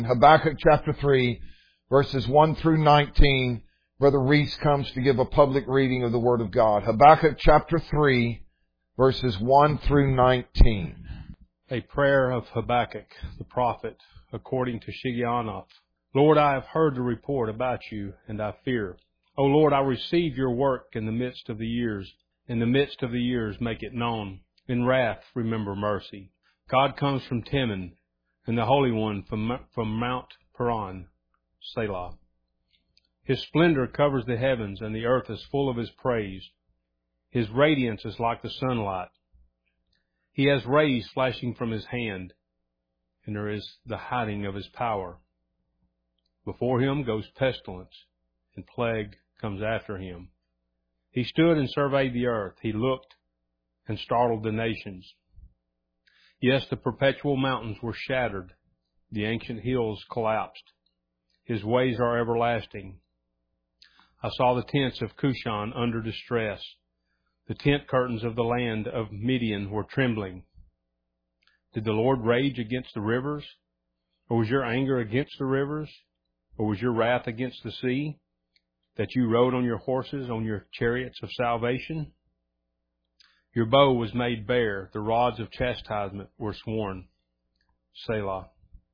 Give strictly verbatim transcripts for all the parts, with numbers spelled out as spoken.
Habakkuk chapter three, verses one through nineteen. Brother Reese comes to give a public reading of the Word of God. Habakkuk chapter three, verses one through nineteen. A prayer of Habakkuk, the prophet, according to Shigionoth. Lord, I have heard the report about you, and I fear. O Lord, I receive your work in the midst of the years. In the midst of the years, make it known. In wrath, remember mercy. God comes from Teman, and the Holy One from, from Mount Paran, Selah. His splendor covers the heavens, and the earth is full of His praise. His radiance is like the sunlight. He has rays flashing from His hand, and there is the hiding of His power. Before Him goes pestilence, and plague comes after Him. He stood and surveyed the earth. He looked and startled the nations. Yes, the perpetual mountains were shattered. The ancient hills collapsed. His ways are everlasting. I saw the tents of Cushan under distress. The tent curtains of the land of Midian were trembling. Did the Lord rage against the rivers? Or was your anger against the rivers? Or was your wrath against the sea, that you rode on your horses, on your chariots of salvation? Your bow was made bare, the rods of chastisement were sworn. Selah.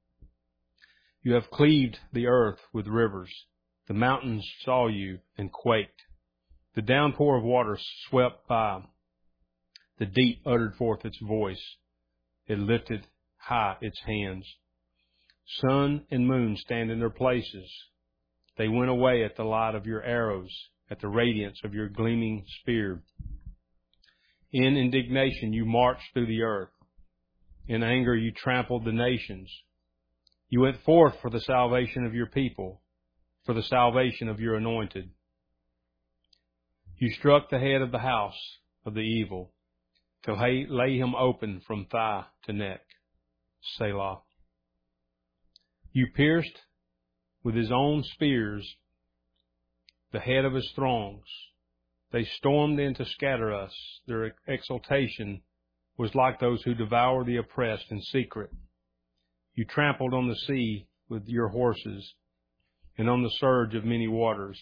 You have cleaved the earth with rivers. The mountains saw you and quaked. The downpour of water swept by. The deep uttered forth its voice. It lifted high its hands. Sun and moon stand in their places. They went away at the light of your arrows, at the radiance of your gleaming spear. In indignation you marched through the earth. In anger you trampled the nations. You went forth for the salvation of your people, for the salvation of your anointed. You struck the head of the house of the evil, to lay him open from thigh to neck. Selah. You pierced with his own spears the head of his throngs. They stormed in to scatter us. Their exultation was like those who devour the oppressed in secret. You trampled on the sea with your horses and on the surge of many waters.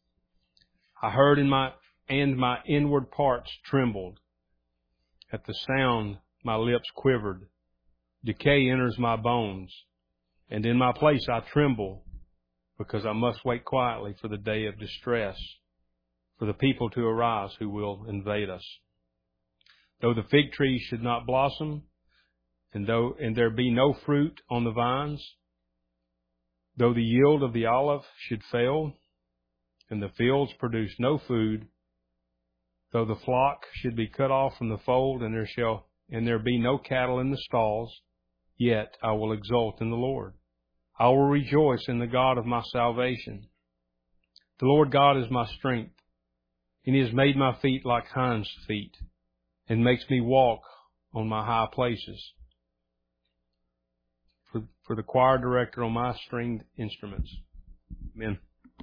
I heard in my, and my inward parts trembled. At the sound, my lips quivered. Decay enters my bones, and in my place I tremble, because I must wait quietly for the day of distress, for the people to arise who will invade us. Though the fig tree should not blossom, and though and there be no fruit on the vines, though the yield of the olive should fail, and the fields produce no food, though the flock should be cut off from the fold, and there shall and there be no cattle in the stalls, yet I will exult in the Lord. I will rejoice in the God of my salvation. The Lord God is my strength, and He has made my feet like hinds' feet, and makes me walk on my high places. For, for the choir director on my stringed instruments. Amen.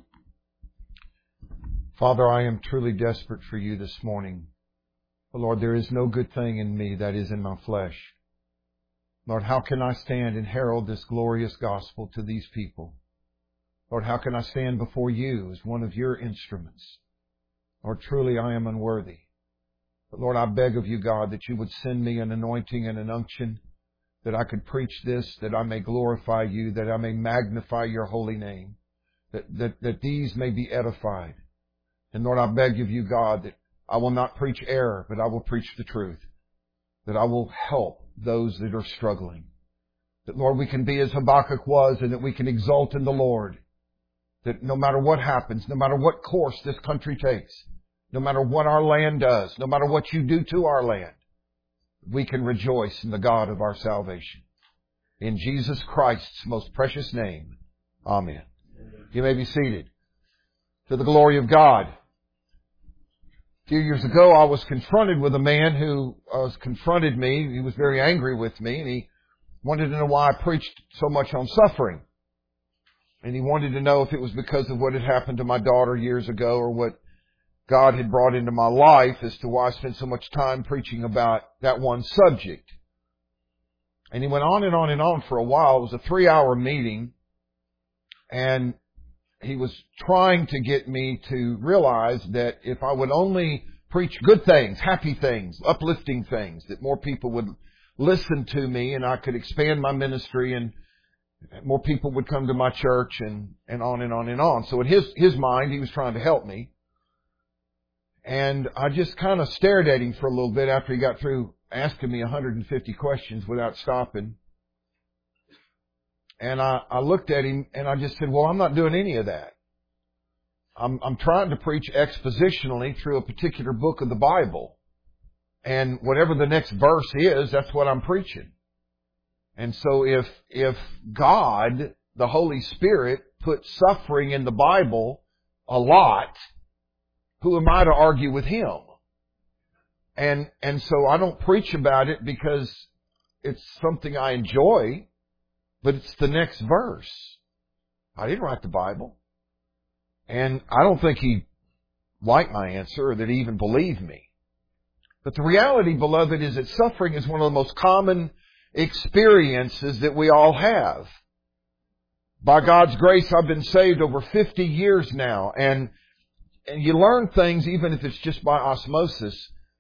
Father, I am truly desperate for you this morning. Oh, Lord, there is no good thing in me that is in my flesh. Lord, how can I stand and herald this glorious gospel to these people? Lord, how can I stand before you as one of your instruments? Lord, truly I am unworthy. But Lord, I beg of you, God, that you would send me an anointing and an unction, that I could preach this, that I may glorify you, that I may magnify your holy name, that, that, that these may be edified. And Lord, I beg of you, God, that I will not preach error, but I will preach the truth, that I will help those that are struggling. That, Lord, we can be as Habakkuk was, and that we can exult in the Lord. That no matter what happens, no matter what course this country takes, no matter what our land does, no matter what you do to our land, we can rejoice in the God of our salvation. In Jesus Christ's most precious name, amen. Amen. You may be seated. To the glory of God. A few years ago, I was confronted with a man who uh, confronted me. He was very angry with me, and he wanted to know why I preached so much on suffering. And he wanted to know if it was because of what had happened to my daughter years ago, or what God had brought into my life as to why I spent so much time preaching about that one subject. And he went on and on and on for a while. It was a three-hour meeting, and he was trying to get me to realize that if I would only preach good things, happy things, uplifting things, that more people would listen to me and I could expand my ministry and more people would come to my church and, and on and on and on. So in his, his mind, he was trying to help me. And I just kind of stared at him for a little bit after he got through asking me one hundred fifty questions without stopping. And I, I looked at him and I just said, well, I'm not doing any of that. I'm, I'm trying to preach expositionally through a particular book of the Bible. And whatever the next verse is, that's what I'm preaching. And so if, if God, the Holy Spirit, put suffering in the Bible a lot, who am I to argue with Him? And, and so I don't preach about it because it's something I enjoy, but it's the next verse. I didn't write the Bible. And I don't think he liked my answer or that he even believed me. But the reality, beloved, is that suffering is one of the most common experiences that we all have. By God's grace, I've been saved over fifty years now, and, and you learn things even if it's just by osmosis.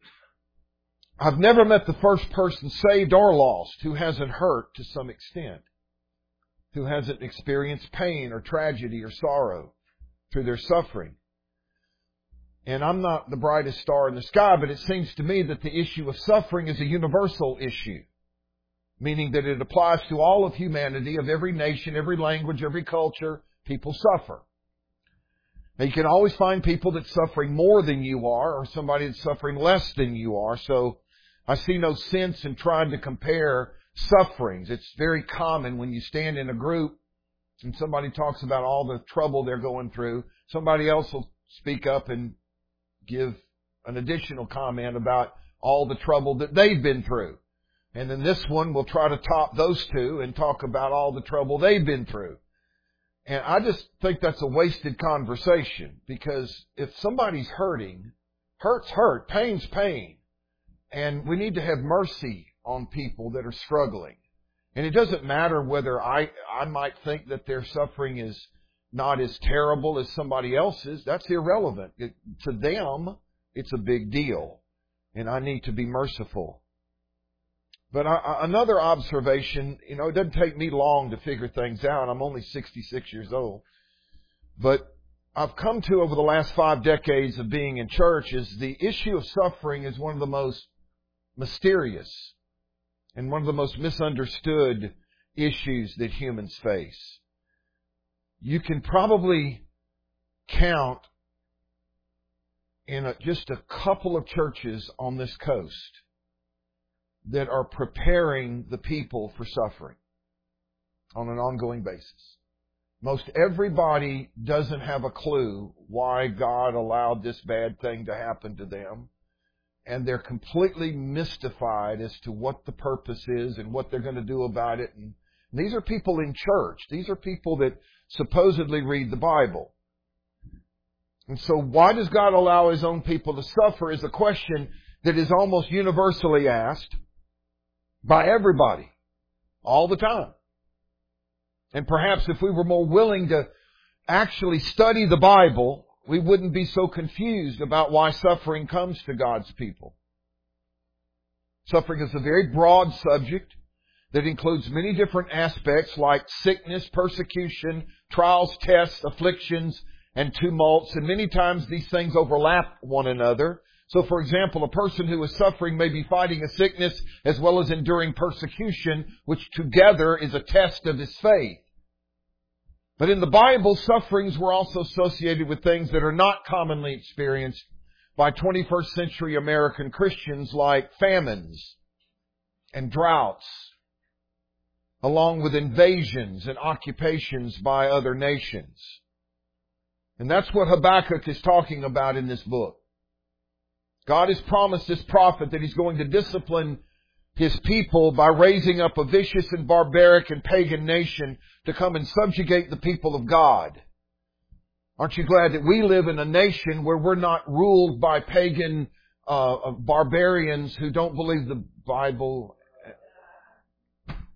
I've never met the first person, saved or lost, who hasn't hurt to some extent, who hasn't experienced pain or tragedy or sorrow through their suffering. And I'm not the brightest star in the sky, but it seems to me that the issue of suffering is a universal issue, meaning that it applies to all of humanity, of every nation, every language, every culture. People suffer. Now, you can always find people that's suffering more than you are, or somebody that's suffering less than you are. So I see no sense in trying to compare sufferings. It's very common when you stand in a group and somebody talks about all the trouble they're going through, somebody else will speak up and give an additional comment about all the trouble that they've been through. And then this one will try to top those two and talk about all the trouble they've been through. And I just think that's a wasted conversation, because if somebody's hurting, hurt's hurt, pain's pain. And we need to have mercy on people that are struggling. And it doesn't matter whether I, I might think that their suffering is not as terrible as somebody else's. That's irrelevant. It, to them, it's a big deal. And I need to be merciful. But I, another observation, you know, it doesn't take me long to figure things out. I'm only sixty-six years old. But I've come to, over the last five decades of being in church, is the issue of suffering is one of the most mysterious and one of the most misunderstood issues that humans face. You can probably count in a, just a couple of churches on this coast that are preparing the people for suffering on an ongoing basis. Most everybody doesn't have a clue why God allowed this bad thing to happen to them. And they're completely mystified as to what the purpose is and what they're going to do about it. And these are people in church. These are people that supposedly read the Bible. And so why does God allow His own people to suffer is a question that is almost universally asked by everybody all the time. And perhaps if we were more willing to actually study the Bible, we wouldn't be so confused about why suffering comes to God's people. Suffering is a very broad subject that includes many different aspects like sickness, persecution, trials, tests, afflictions, and tumults. And many times these things overlap one another. So, for example, a person who is suffering may be fighting a sickness as well as enduring persecution, which together is a test of his faith. But in the Bible, sufferings were also associated with things that are not commonly experienced by twenty-first century American Christians, like famines and droughts, along with invasions and occupations by other nations. And that's what Habakkuk is talking about in this book. God has promised this prophet that He's going to discipline His people by raising up a vicious and barbaric and pagan nation to come and subjugate the people of God. Aren't you glad that we live in a nation where we're not ruled by pagan uh, barbarians who don't believe the Bible?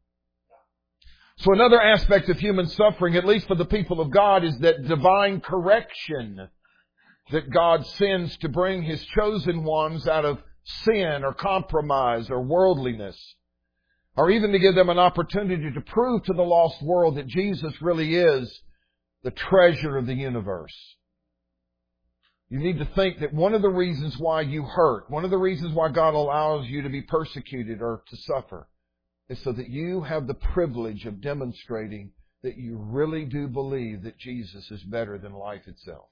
So another aspect of human suffering, at least for the people of God, is that divine correction that God sends to bring His chosen ones out of sin or compromise or worldliness, or even to give them an opportunity to prove to the lost world that Jesus really is the treasure of the universe. You need to think that one of the reasons why you hurt, one of the reasons why God allows you to be persecuted or to suffer, is so that you have the privilege of demonstrating that you really do believe that Jesus is better than life itself.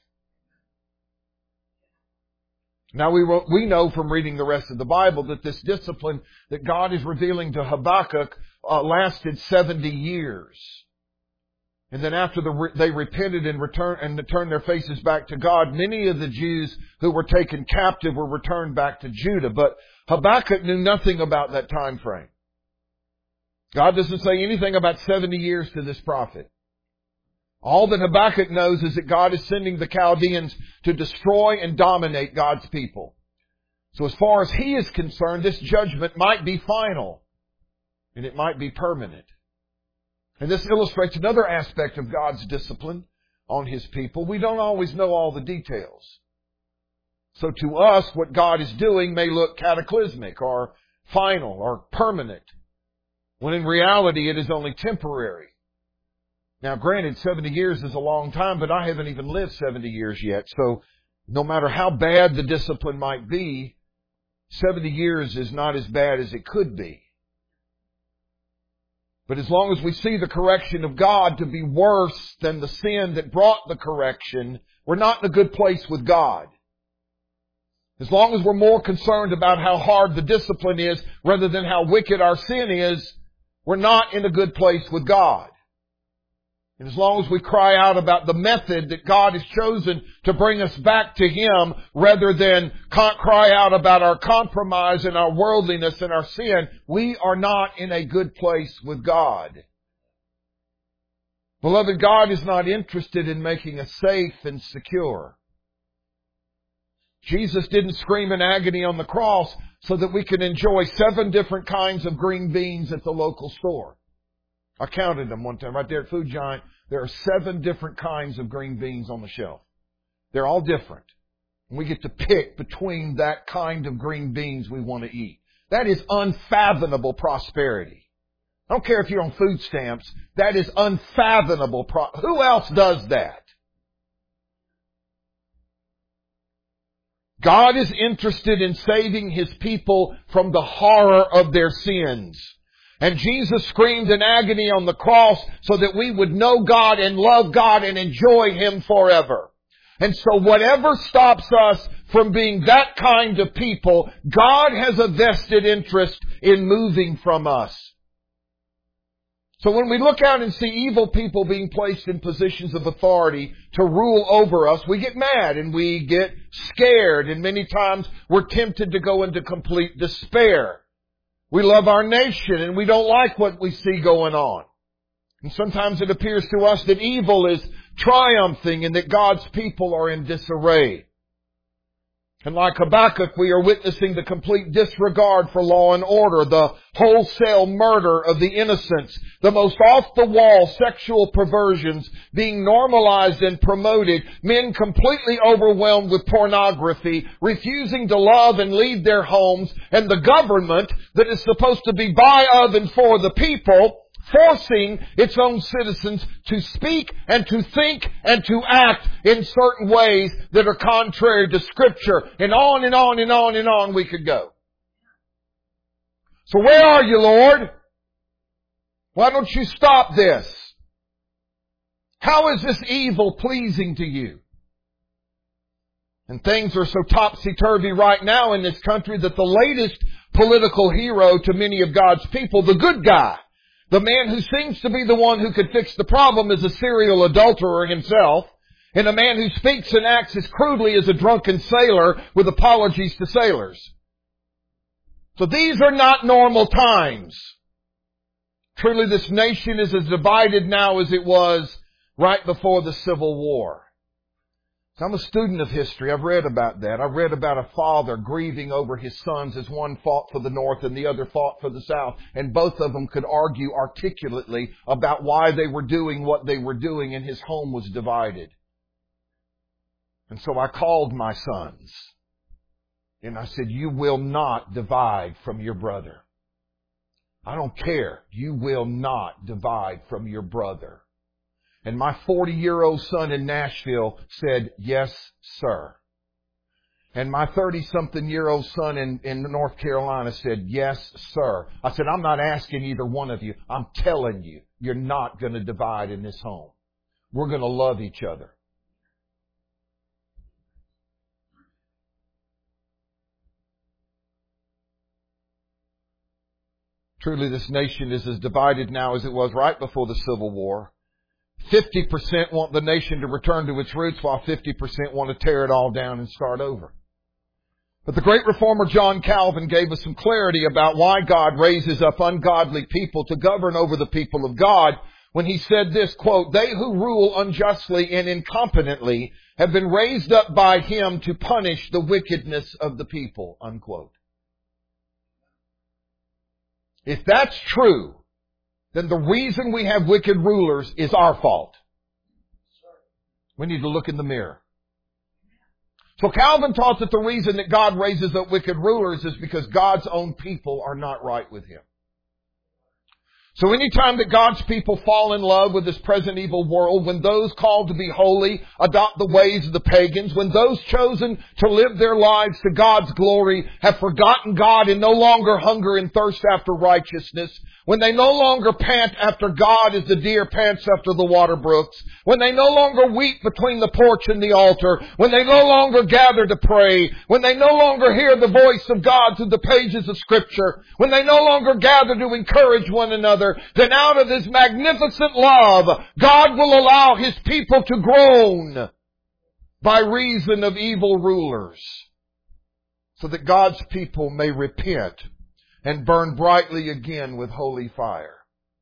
Now we we know from reading the rest of the Bible that this discipline that God is revealing to Habakkuk uh, lasted seventy years. And then after the, they repented and returned and turned their faces back to God, many of the Jews who were taken captive were returned back to Judah. But Habakkuk knew nothing about that time frame. God doesn't say anything about seventy years to this prophet. All that Habakkuk knows is that God is sending the Chaldeans to destroy and dominate God's people. So as far as he is concerned, this judgment might be final, and it might be permanent. And this illustrates another aspect of God's discipline on His people. We don't always know all the details. So to us, what God is doing may look cataclysmic or final or permanent, when in reality it is only temporary. Now granted, seventy years is a long time, but I haven't even lived seventy years yet. So no matter how bad the discipline might be, seventy years is not as bad as it could be. But as long as we see the correction of God to be worse than the sin that brought the correction, we're not in a good place with God. As long as we're more concerned about how hard the discipline is rather than how wicked our sin is, we're not in a good place with God. And as long as we cry out about the method that God has chosen to bring us back to Him rather than cry out about our compromise and our worldliness and our sin, we are not in a good place with God. Beloved, God is not interested in making us safe and secure. Jesus didn't scream in agony on the cross so that we could enjoy seven different kinds of green beans at the local store. I counted them one time right there at Food Giant. There are seven different kinds of green beans on the shelf. They're all different. And we get to pick between that kind of green beans we want to eat. That is unfathomable prosperity. I don't care if you're on food stamps. That is unfathomable. Pro- Who else does that? God is interested in saving His people from the horror of their sins. And Jesus screamed in agony on the cross so that we would know God and love God and enjoy Him forever. And so whatever stops us from being that kind of people, God has a vested interest in moving from us. So when we look out and see evil people being placed in positions of authority to rule over us, we get mad and we get scared, and many times we're tempted to go into complete despair. We love our nation and we don't like what we see going on. And sometimes it appears to us that evil is triumphing and that God's people are in disarray. And like Habakkuk, we are witnessing the complete disregard for law and order, the wholesale murder of the innocents, the most off-the-wall sexual perversions being normalized and promoted, men completely overwhelmed with pornography, refusing to love and lead their homes, and the government that is supposed to be by, of, and for the people, forcing its own citizens to speak and to think and to act in certain ways that are contrary to Scripture. And on and on and on and on we could go. So where are you, Lord? Why don't you stop this? How is this evil pleasing to you? And things are so topsy-turvy right now in this country that the latest political hero to many of God's people, the good guy, the man who seems to be the one who could fix the problem, is a serial adulterer himself, and a man who speaks and acts as crudely as a drunken sailor with apologies to sailors. So these are not normal times. Truly, this nation is as divided now as it was right before the Civil War. So I'm a student of history. I've read about that. I've read about a father grieving over his sons as one fought for the north and the other fought for the south. And both of them could argue articulately about why they were doing what they were doing, and his home was divided. And so I called my sons and I said, you will not divide from your brother. I don't care. You will not divide from your brother. And my forty-year-old son in Nashville said, yes, sir. And my thirty-something-year-old son in, in North Carolina said, yes, sir. I said, I'm not asking either one of you. I'm telling you, you're not going to divide in this home. We're going to love each other. Truly, this nation is as divided now as it was right before the Civil War. fifty percent want the nation to return to its roots, while fifty percent want to tear it all down and start over. But the great reformer John Calvin gave us some clarity about why God raises up ungodly people to govern over the people of God when he said this, quote, they who rule unjustly and incompetently have been raised up by him to punish the wickedness of the people, unquote. If that's true, then the reason we have wicked rulers is our fault. We need to look in the mirror. So Calvin taught that the reason that God raises up wicked rulers is because God's own people are not right with him. So anytime that God's people fall in love with this present evil world, when those called to be holy adopt the ways of the pagans, when those chosen to live their lives to God's glory have forgotten God and no longer hunger and thirst after righteousness, when they no longer pant after God as the deer pants after the water brooks, when they no longer weep between the porch and the altar, when they no longer gather to pray, when they no longer hear the voice of God through the pages of Scripture, when they no longer gather to encourage one another, then out of His magnificent love, God will allow His people to groan by reason of evil rulers, so that God's people may repent and burn brightly again with holy fire.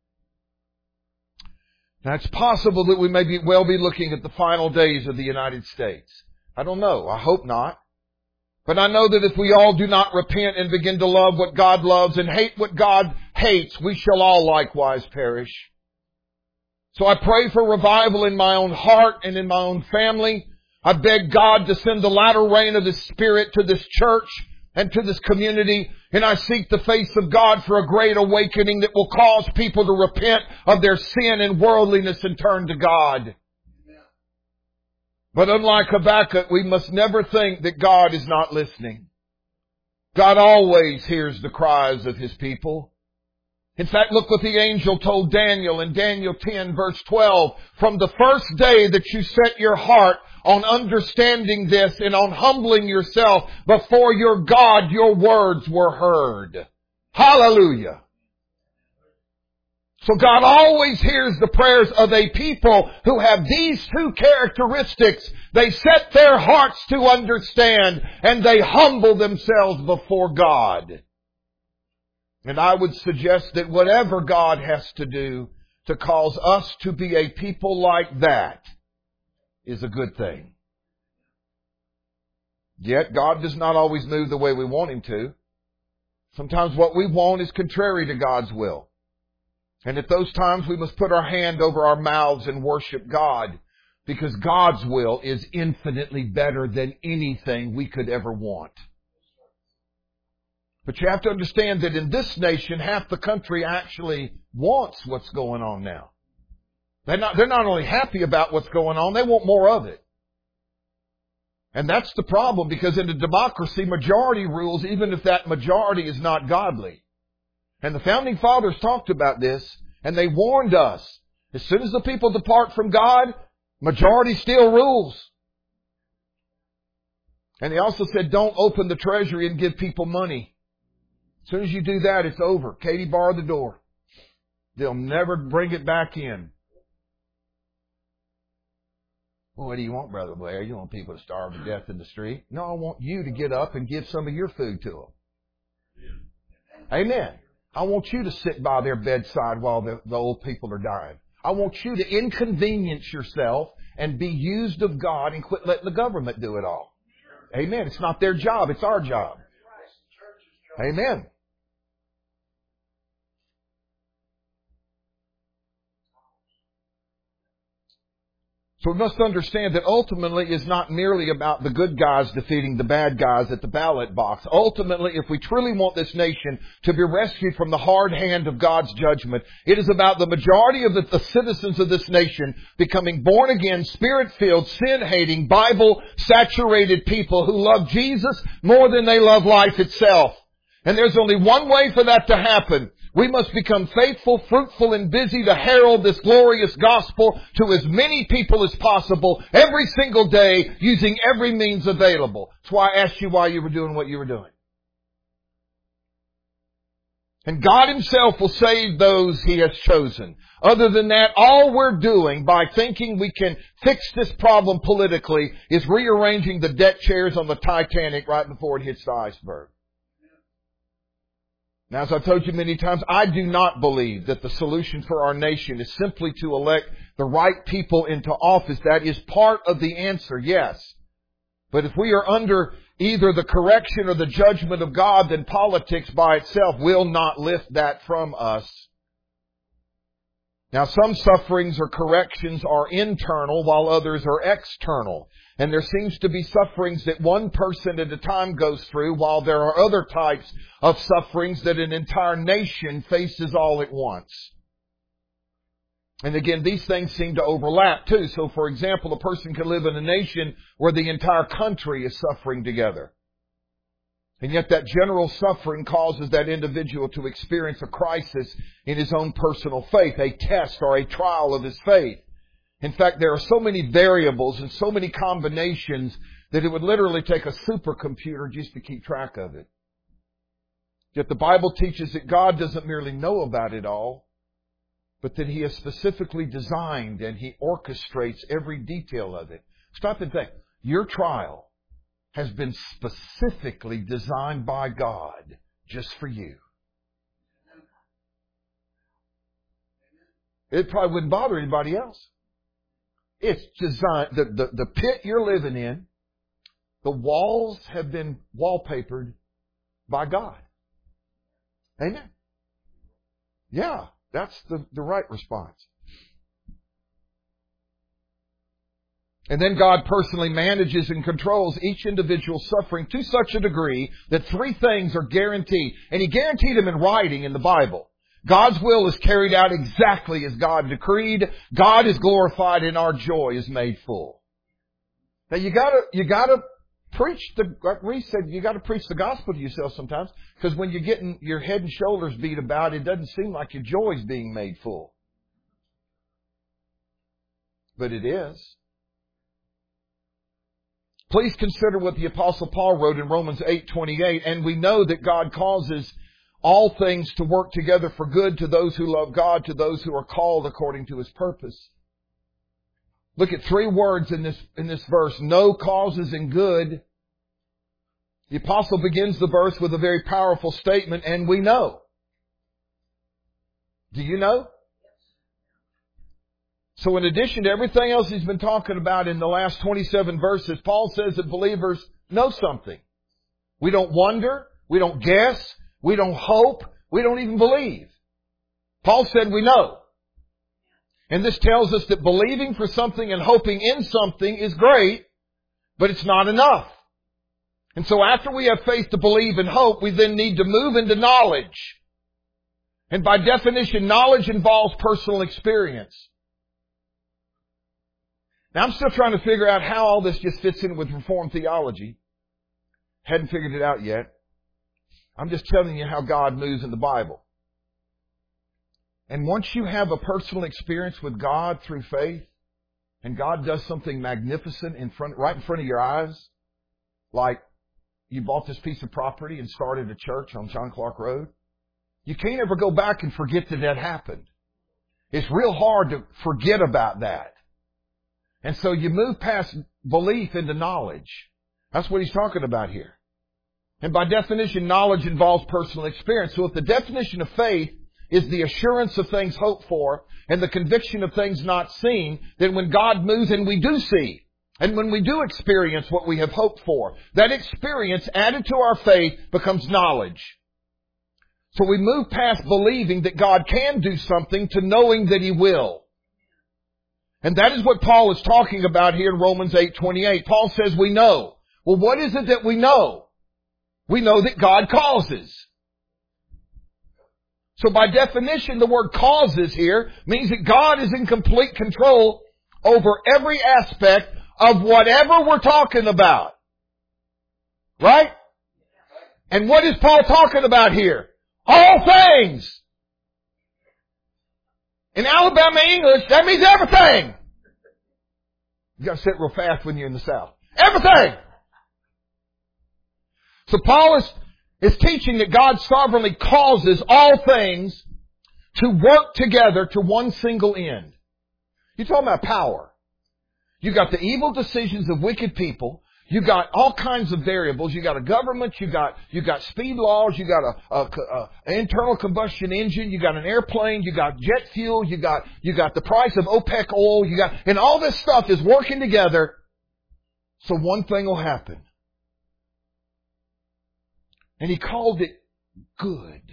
Now, it's possible that we may be, well be looking at the final days of the United States. I don't know. I hope not. But I know that if we all do not repent and begin to love what God loves and hate what God hates, we shall all likewise perish. So I pray for revival in my own heart and in my own family. I beg God to send the latter rain of His Spirit to this church and to this community. And I seek the face of God for a great awakening that will cause people to repent of their sin and worldliness and turn to God. But unlike Habakkuk, we must never think that God is not listening. God always hears the cries of His people. In fact, look what the angel told Daniel in Daniel ten verse twelve. From the first day that you set your heart on understanding this and on humbling yourself before your God, your words were heard. Hallelujah. So God always hears the prayers of a people who have these two characteristics. They set their hearts to understand and they humble themselves before God. And I would suggest that whatever God has to do to cause us to be a people like that is a good thing. Yet God does not always move the way we want Him to. Sometimes what we want is contrary to God's will. And at those times we must put our hand over our mouths and worship God, because God's will is infinitely better than anything we could ever want. But you have to understand that in this nation, half the country actually wants what's going on now. They're not, they're not only happy about what's going on, they want more of it. And that's the problem, because in a democracy, majority rules, even if that majority is not godly. And the Founding Fathers talked about this, and they warned us, as soon as the people depart from God, majority still rules. And they also said, don't open the treasury and give people money. As soon as you do that, it's over. Katie barred the door. They'll never bring it back in. Well, what do you want, Brother Blair? You want people to starve to death in the street? No, I want you to get up and give some of your food to them. Amen. I want you to sit by their bedside while the, the old people are dying. I want you to inconvenience yourself and be used of God and quit letting the government do it all. Amen. It's not their job. It's our job. Amen. So we must understand that ultimately it's not merely about the good guys defeating the bad guys at the ballot box. Ultimately, if we truly want this nation to be rescued from the hard hand of God's judgment, it is about the majority of the, the citizens of this nation becoming born again, spirit-filled, sin-hating, Bible-saturated people who love Jesus more than they love life itself. And there's only one way for that to happen. We must become faithful, fruitful, and busy to herald this glorious gospel to as many people as possible every single day using every means available. That's why I asked you why you were doing what you were doing. And God Himself will save those He has chosen. Other than that, all we're doing by thinking we can fix this problem politically is rearranging the deck chairs on the Titanic right before it hits the iceberg. Now, as I've told you many times, I do not believe that the solution for our nation is simply to elect the right people into office. That is part of the answer, yes. But if we are under either the correction or the judgment of God, then politics by itself will not lift that from us. Now, some sufferings or corrections are internal while others are external. And there seems to be sufferings that one person at a time goes through, while there are other types of sufferings that an entire nation faces all at once. And again, these things seem to overlap too. So, for example, a person can live in a nation where the entire country is suffering together. And yet that general suffering causes that individual to experience a crisis in his own personal faith, a test or a trial of his faith. In fact, there are so many variables and so many combinations that it would literally take a supercomputer just to keep track of it. Yet the Bible teaches that God doesn't merely know about it all, but that He has specifically designed and He orchestrates every detail of it. Stop and think. Your trial has been specifically designed by God just for you. It probably wouldn't bother anybody else. It's designed, the, the, the pit you're living in, the walls have been wallpapered by God. Amen. Yeah, that's the, the right response. And then God personally manages and controls each individual's suffering to such a degree that three things are guaranteed. And He guaranteed them in writing in the Bible. God's will is carried out exactly as God decreed. God is glorified and our joy is made full. Now you gotta, you gotta preach the, like Reese said, you gotta preach the gospel to yourself sometimes. Because when you're getting your head and shoulders beat about, it doesn't seem like your joy is being made full. But it is. Please consider what the Apostle Paul wrote in Romans eight twenty-eight. And we know that God causes all things to work together for good to those who love God, to those who are called according to His purpose. Look at three words in this, in this verse. No causes in good. The apostle begins the verse with a very powerful statement, and we know. Do you know? So in addition to everything else he's been talking about in the last twenty-seven verses, Paul says that believers know something. We don't wonder. We don't guess. We don't hope. We don't even believe. Paul said we know. And this tells us that believing for something and hoping in something is great, but it's not enough. And so after we have faith to believe and hope, we then need to move into knowledge. And by definition, knowledge involves personal experience. Now I'm still trying to figure out how all this just fits in with Reformed theology. Hadn't figured it out yet. I'm just telling you how God moves in the Bible. And once you have a personal experience with God through faith, and God does something magnificent in front, right in front of your eyes, like you bought this piece of property and started a church on John Clark Road, you can't ever go back and forget that that happened. It's real hard to forget about that. And so you move past belief into knowledge. That's what he's talking about here. And by definition, knowledge involves personal experience. So if the definition of faith is the assurance of things hoped for and the conviction of things not seen, then when God moves and we do see, and when we do experience what we have hoped for, that experience added to our faith becomes knowledge. So we move past believing that God can do something to knowing that He will. And that is what Paul is talking about here in Romans eight twenty-eight. Paul says we know. Well, what is it that we know? We know that God causes. So by definition, the word causes here means that God is in complete control over every aspect of whatever we're talking about. Right? And what is Paul talking about here? All things. In Alabama English, that means everything. You got to say it real fast when you're in the South. Everything. So Paul is, is teaching that God sovereignly causes all things to work together to one single end. You're talking about power. You got the evil decisions of wicked people. You got all kinds of variables. You got a government. You got you got speed laws. You got a, a, a an internal combustion engine. You got an airplane. You got jet fuel. You got you got the price of OPEC oil. You got and all this stuff is working together. So one thing will happen, and he called it good.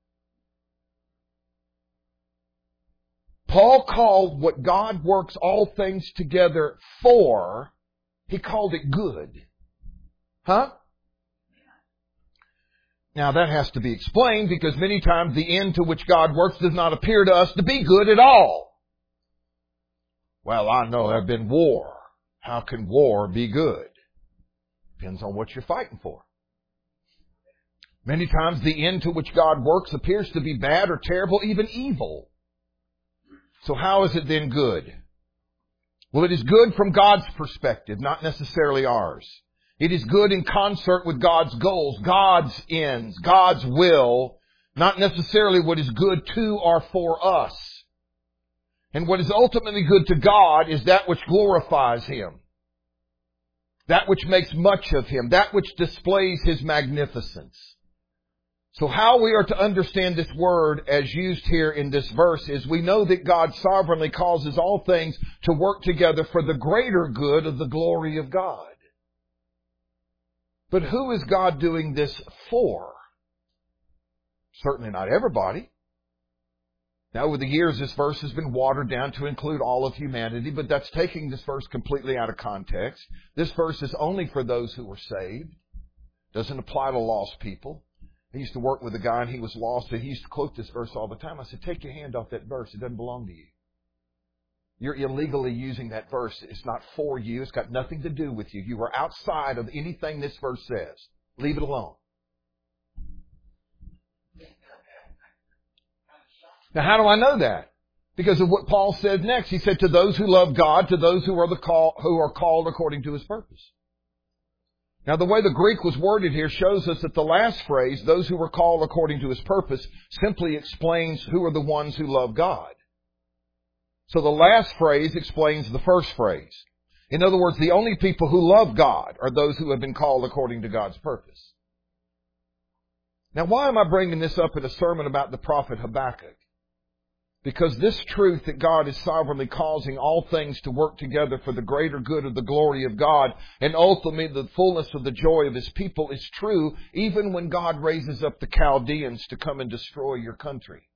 Paul called what God works all things together for. He called it good. Huh? Now that has to be explained because many times the end to which God works does not appear to us to be good at all. Well, I know there have been war. How can war be good? Depends on what you're fighting for. Many times the end to which God works appears to be bad or terrible, even evil. So how is it then good? Well, it is good from God's perspective, not necessarily ours. It is good in concert with God's goals, God's ends, God's will, not necessarily what is good to or for us. And what is ultimately good to God is that which glorifies Him, that which makes much of Him, that which displays His magnificence. So how we are to understand this word as used here in this verse is we know that God sovereignly causes all things to work together for the greater good of the glory of God. But who is God doing this for? Certainly not everybody. Now, over the years, this verse has been watered down to include all of humanity, but that's taking this verse completely out of context. This verse is only for those who were saved. Doesn't apply to lost people. I used to work with a guy and he was lost and he used to quote this verse all the time. I said, take your hand off that verse. It doesn't belong to you. You're illegally using that verse. It's not for you. It's got nothing to do with you. You are outside of anything this verse says. Leave it alone. Now, how do I know that? Because of what Paul said next. He said, to those who love God, to those who are the call, who are called according to His purpose. Now, the way the Greek was worded here shows us that the last phrase, those who were called according to His purpose, simply explains who are the ones who love God. So the last phrase explains the first phrase. In other words, the only people who love God are those who have been called according to God's purpose. Now, why am I bringing this up in a sermon about the prophet Habakkuk? Because this truth that God is sovereignly causing all things to work together for the greater good of the glory of God and ultimately the fullness of the joy of His people is true even when God raises up the Chaldeans to come and destroy your country.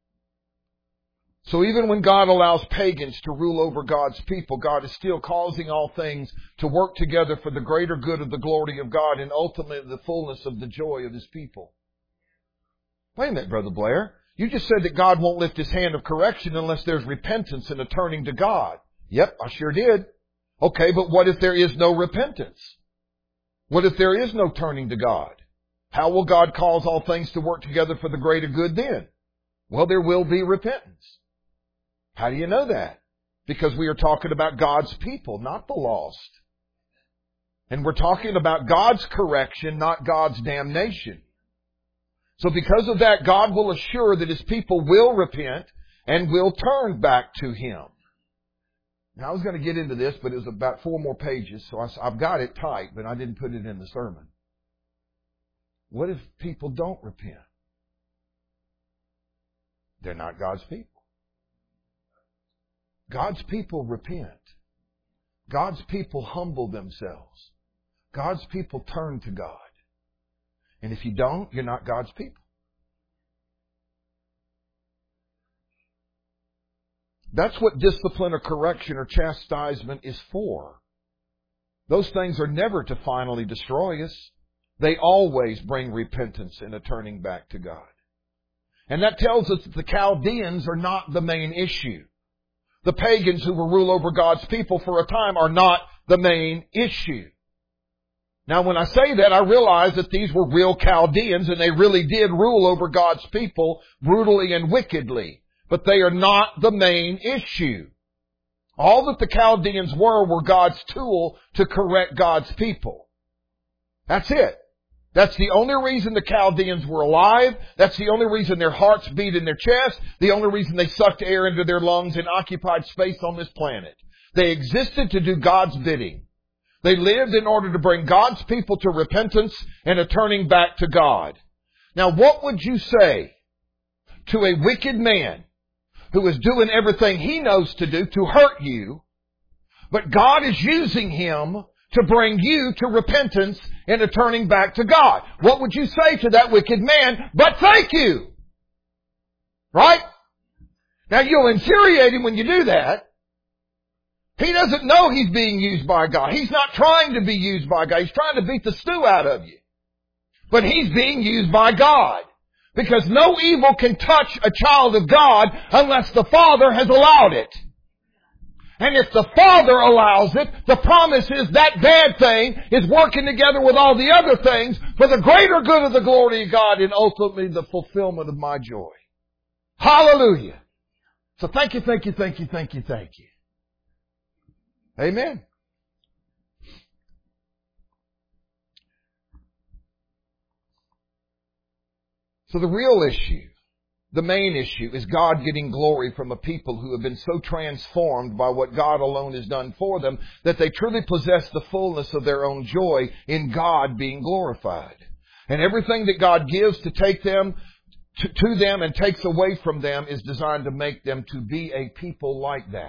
So even when God allows pagans to rule over God's people, God is still causing all things to work together for the greater good of the glory of God and ultimately the fullness of the joy of His people. Wait a minute, Brother Blair. You just said that God won't lift His hand of correction unless there's repentance and a turning to God. Yep, I sure did. Okay, but what if there is no repentance? What if there is no turning to God? How will God cause all things to work together for the greater good then? Well, there will be repentance. How do you know that? Because we are talking about God's people, not the lost. And we're talking about God's correction, not God's damnation. So because of that, God will assure that His people will repent and will turn back to Him. Now, I was going to get into this, but it was about four more pages, so I, I've got it tight, but I didn't put it in the sermon. What if people don't repent? They're not God's people. God's people repent. God's people humble themselves. God's people turn to God. And if you don't, you're not God's people. That's what discipline or correction or chastisement is for. Those things are never to finally destroy us. They always bring repentance and a turning back to God. And that tells us that the Chaldeans are not the main issue. The pagans who will rule over God's people for a time are not the main issue. Now, when I say that, I realize that these were real Chaldeans and they really did rule over God's people brutally and wickedly. But they are not the main issue. All that the Chaldeans were were God's tool to correct God's people. That's it. That's the only reason the Chaldeans were alive. That's the only reason their hearts beat in their chest. The only reason they sucked air into their lungs and occupied space on this planet. They existed to do God's bidding. They lived in order to bring God's people to repentance and a turning back to God. Now, what would you say to a wicked man who is doing everything he knows to do to hurt you, but God is using him to bring you to repentance and a turning back to God? What would you say to that wicked man? But thank you. Right? Now, you'll infuriate him when you do that. He doesn't know he's being used by God. He's not trying to be used by God. He's trying to beat the stew out of you. But he's being used by God. Because no evil can touch a child of God unless the Father has allowed it. And if the Father allows it, the promise is that bad thing is working together with all the other things for the greater good of the glory of God and ultimately the fulfillment of my joy. Hallelujah. So thank you, thank you, thank you, thank you, thank you. Amen. So the real issue, the main issue, is God getting glory from a people who have been so transformed by what God alone has done for them that they truly possess the fullness of their own joy in God being glorified. And everything that God gives to take them, to, to them and takes away from them is designed to make them to be a people like that.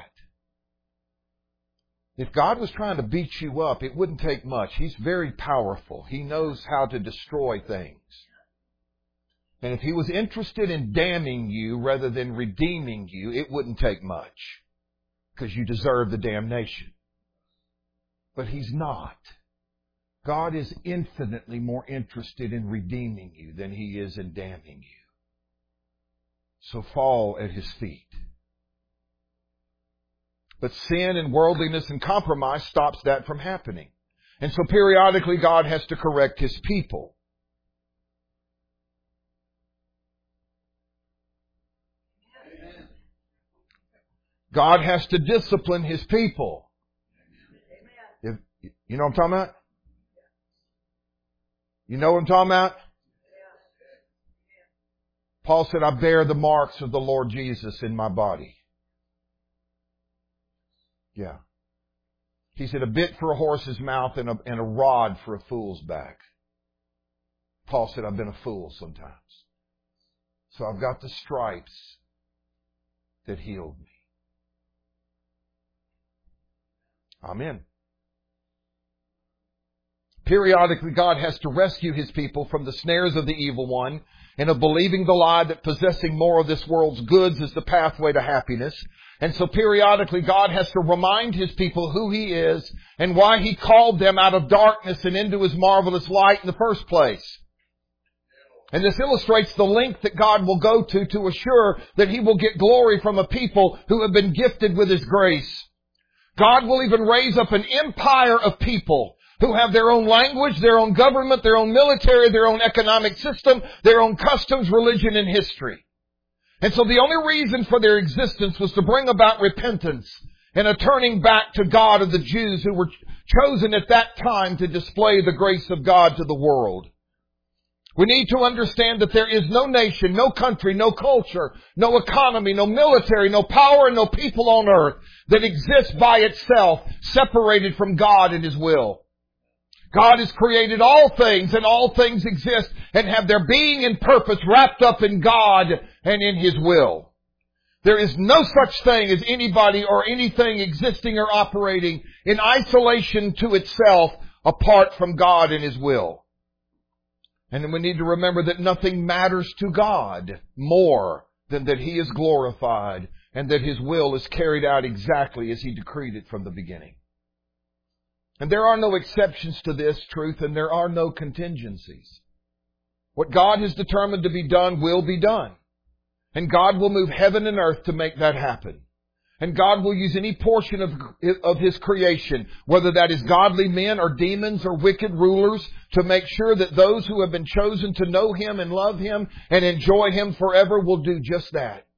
If God was trying to beat you up, it wouldn't take much. He's very powerful. He knows how to destroy things. And if He was interested in damning you rather than redeeming you, it wouldn't take much. Because you deserve the damnation. But He's not. God is infinitely more interested in redeeming you than He is in damning you. So fall at His feet. But sin and worldliness and compromise stops that from happening. And so periodically God has to correct His people. God has to discipline His people. If, you know what I'm talking about? You know what I'm talking about? Paul said, I bear the marks of the Lord Jesus in my body. Yeah. He said, a bit for a horse's mouth and a, and a rod for a fool's back. Paul said, I've been a fool sometimes. So I've got the stripes that healed me. Amen. Periodically, God has to rescue His people from the snares of the evil one and of believing the lie that possessing more of this world's goods is the pathway to happiness. And so periodically, God has to remind His people who He is and why He called them out of darkness and into His marvelous light in the first place. And this illustrates the length that God will go to to assure that He will get glory from a people who have been gifted with His grace. God will even raise up an empire of people who have their own language, their own government, their own military, their own economic system, their own customs, religion, and history. And so the only reason for their existence was to bring about repentance and a turning back to God of the Jews who were chosen at that time to display the grace of God to the world. We need to understand that there is no nation, no country, no culture, no economy, no military, no power, and no people on earth that exists by itself separated from God and His will. God has created all things, and all things exist and have their being and purpose wrapped up in God and in His will. There is no such thing as anybody or anything existing or operating in isolation to itself apart from God and His will. And then we need to remember that nothing matters to God more than that He is glorified and that His will is carried out exactly as He decreed it from the beginning. And there are no exceptions to this truth, and there are no contingencies. What God has determined to be done will be done. And God will move heaven and earth to make that happen. And God will use any portion of, of His creation, whether that is godly men or demons or wicked rulers, to make sure that those who have been chosen to know Him and love Him and enjoy Him forever will do just that.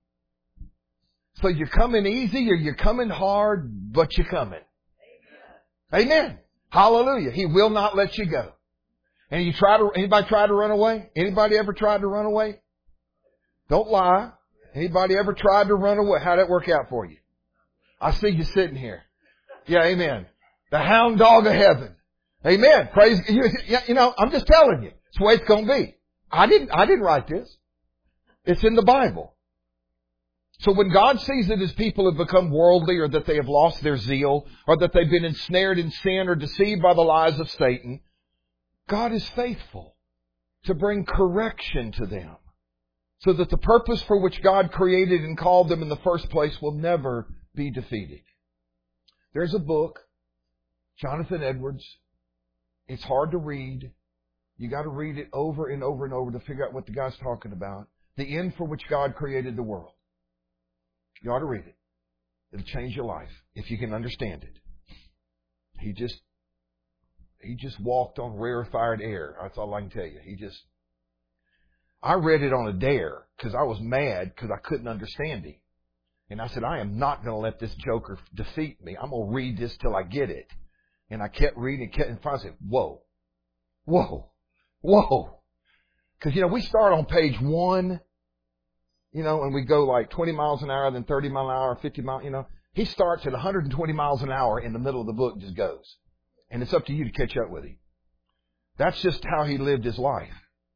So you're coming easy or you're coming hard, but you're coming. Amen. Amen. Hallelujah. He will not let you go. And you try to, anybody try to run away? Anybody ever tried to run away? Don't lie. Anybody ever tried to run away? How'd that work out for you? I see you sitting here. Yeah, amen. The hound dog of heaven. Amen. Praise you. You know, I'm just telling you. It's the way it's going to be. I didn't, I didn't write this. It's in the Bible. So when God sees that His people have become worldly, or that they have lost their zeal, or that they've been ensnared in sin or deceived by the lies of Satan, God is faithful to bring correction to them, so that the purpose for which God created and called them in the first place will never be defeated. There's a book, Jonathan Edwards. It's hard to read. You got to read it over and over and over to figure out what the guy's talking about. The end for which God created the world. You ought to read it. It'll change your life if you can understand it. He just, he just walked on rarefied air. That's all I can tell you. He just, I read it on a dare because I was mad because I couldn't understand him. And I said, I am not going to let this joker defeat me. I'm going to read this till I get it. And I kept reading, kept, and finally I said, whoa, whoa, whoa. Because, you know, we start on page one, you know, and we go like twenty miles an hour, then thirty miles an hour, fifty miles, you know. He starts at one hundred twenty miles an hour in the middle of the book and just goes. And it's up to you to catch up with him. That's just how he lived his life.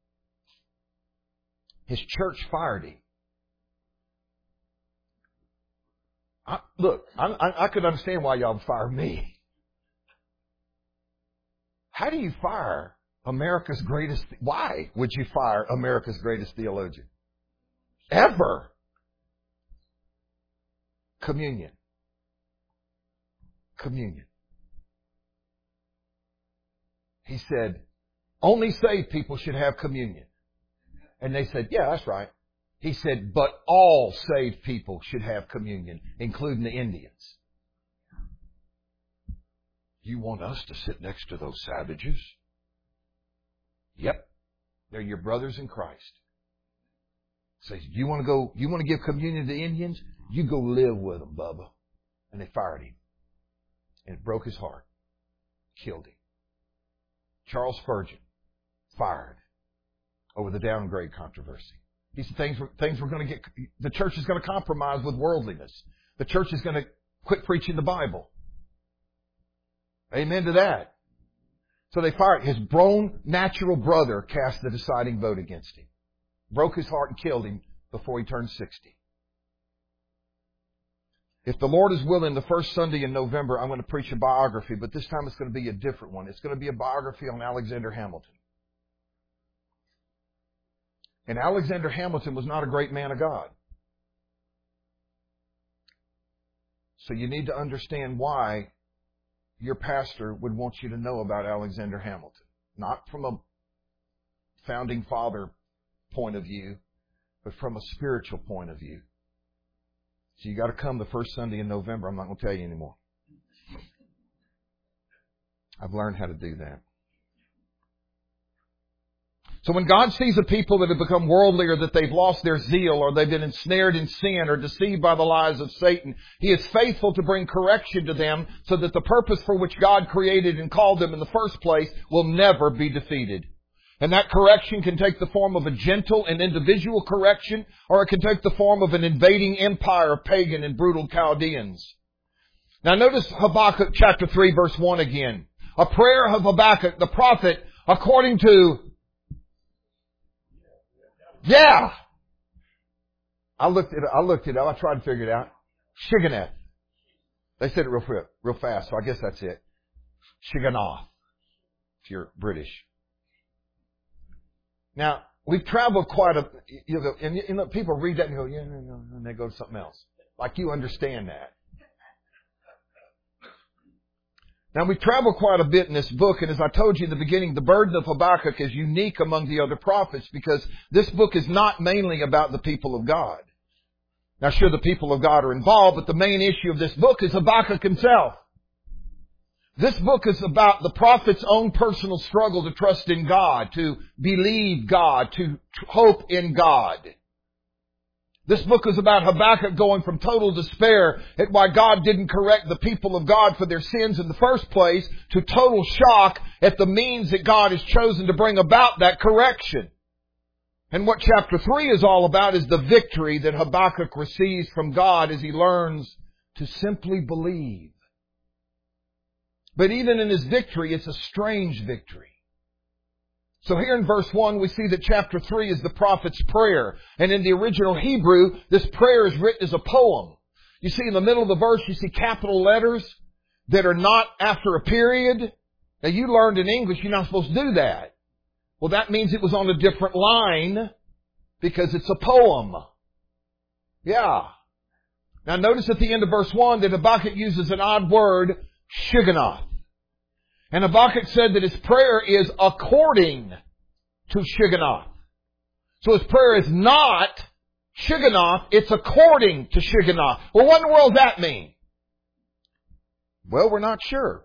His church fired him. I, look, I, I, I could understand why y'all would fire me. How do you fire America's greatest? Why would you fire America's greatest theologian? Ever. Communion. Communion. He said, only saved people should have communion. And they said, yeah, that's right. He said, but all saved people should have communion, including the Indians. You want us to sit next to those savages? Yep. They're your brothers in Christ. Says, you want to go, you want to give communion to the Indians? You go live with them, Bubba. And they fired him. And it broke his heart. Killed him. Charles Spurgeon, fired over the downgrade controversy. He said things were, things were going to get, the church is going to compromise with worldliness. The church is going to quit preaching the Bible. Amen to that. So they fired. His grown natural brother cast the deciding vote against him. Broke his heart and killed him before he turned sixty. If the Lord is willing, the first Sunday in November, I'm going to preach a biography, but this time it's going to be a different one. It's going to be a biography on Alexander Hamilton. And Alexander Hamilton was not a great man of God. So you need to understand why your pastor would want you to know about Alexander Hamilton. Not from a founding father point of view, but from a spiritual point of view. So you got to come the first Sunday in November. I'm not going to tell you anymore. I've learned how to do that. So when God sees a people that have become worldly, or that they've lost their zeal, or they've been ensnared in sin or deceived by the lies of Satan, He is faithful to bring correction to them so that the purpose for which God created and called them in the first place will never be defeated. And that correction can take the form of a gentle and individual correction, or it can take the form of an invading empire of pagan and brutal Chaldeans. Now notice Habakkuk chapter three verse one again. a prayer of Habakkuk, the prophet, according to... Yeah! I looked it, I looked it up. I tried to figure it out. Shigionoth. They said it real, real fast, so I guess that's it. Shigionoth. If you're British. Now, we've traveled quite a, you know, and you know, people read that and go, yeah, no, no, and they go to something else. Like you understand that. Now, we've traveled quite a bit in this book, and as I told you in the beginning, the burden of Habakkuk is unique among the other prophets because this book is not mainly about the people of God. Now, sure, the people of God are involved, but the main issue of this book is Habakkuk himself. This book is about the prophet's own personal struggle to trust in God, to believe God, to hope in God. This book is about Habakkuk going from total despair at why God didn't correct the people of God for their sins in the first place to total shock at the means that God has chosen to bring about that correction. And what chapter three is all about is the victory that Habakkuk receives from God as he learns to simply believe. But even in his victory, it's a strange victory. So here in verse one, we see that chapter three is the prophet's prayer. And in the original Hebrew, this prayer is written as a poem. You see in the middle of the verse, you see capital letters that are not after a period. Now you learned in English, you're not supposed to do that. Well, that means it was on a different line because it's a poem. Yeah. Now notice at the end of verse one that Habakkuk uses an odd word, Shigionoth. And Habakkuk said that his prayer is according to Shigionoth. So his prayer is not Shigionoth, it's according to Shigionoth. Well, what in the world does that mean? Well, we're not sure.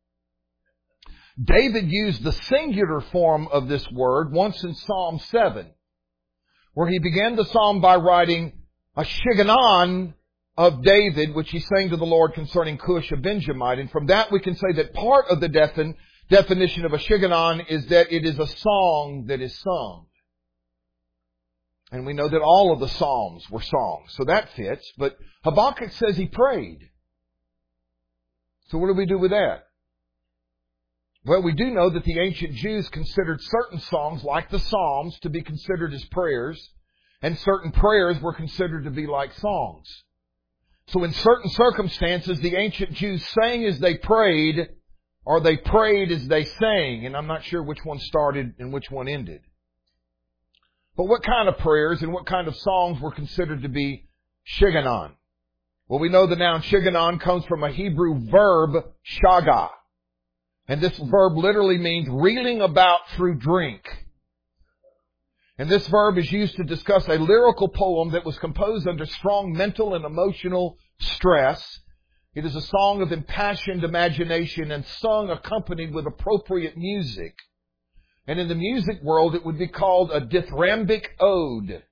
David used the singular form of this word once in Psalm seven, where he began the psalm by writing a Shigionon of David, which he sang to the Lord concerning Cush, a Benjamite. And from that we can say that part of the defin- definition of a Shigionon is that it is a song that is sung. And we know that all of the Psalms were songs, so that fits. But Habakkuk says he prayed. So what do we do with that? Well, we do know that the ancient Jews considered certain songs, like the Psalms, to be considered as prayers, and certain prayers were considered to be like songs. So in certain circumstances, the ancient Jews sang as they prayed, or they prayed as they sang, and I'm not sure which one started and which one ended. But what kind of prayers and what kind of songs were considered to be Shigionon? Well, we know the noun Shigionon comes from a Hebrew verb, shagah. And this verb literally means reeling about through drink. And this verb is used to discuss a lyrical poem that was composed under strong mental and emotional stress. It is a song of impassioned imagination and sung accompanied with appropriate music. And in the music world, it would be called a dithyrambic ode.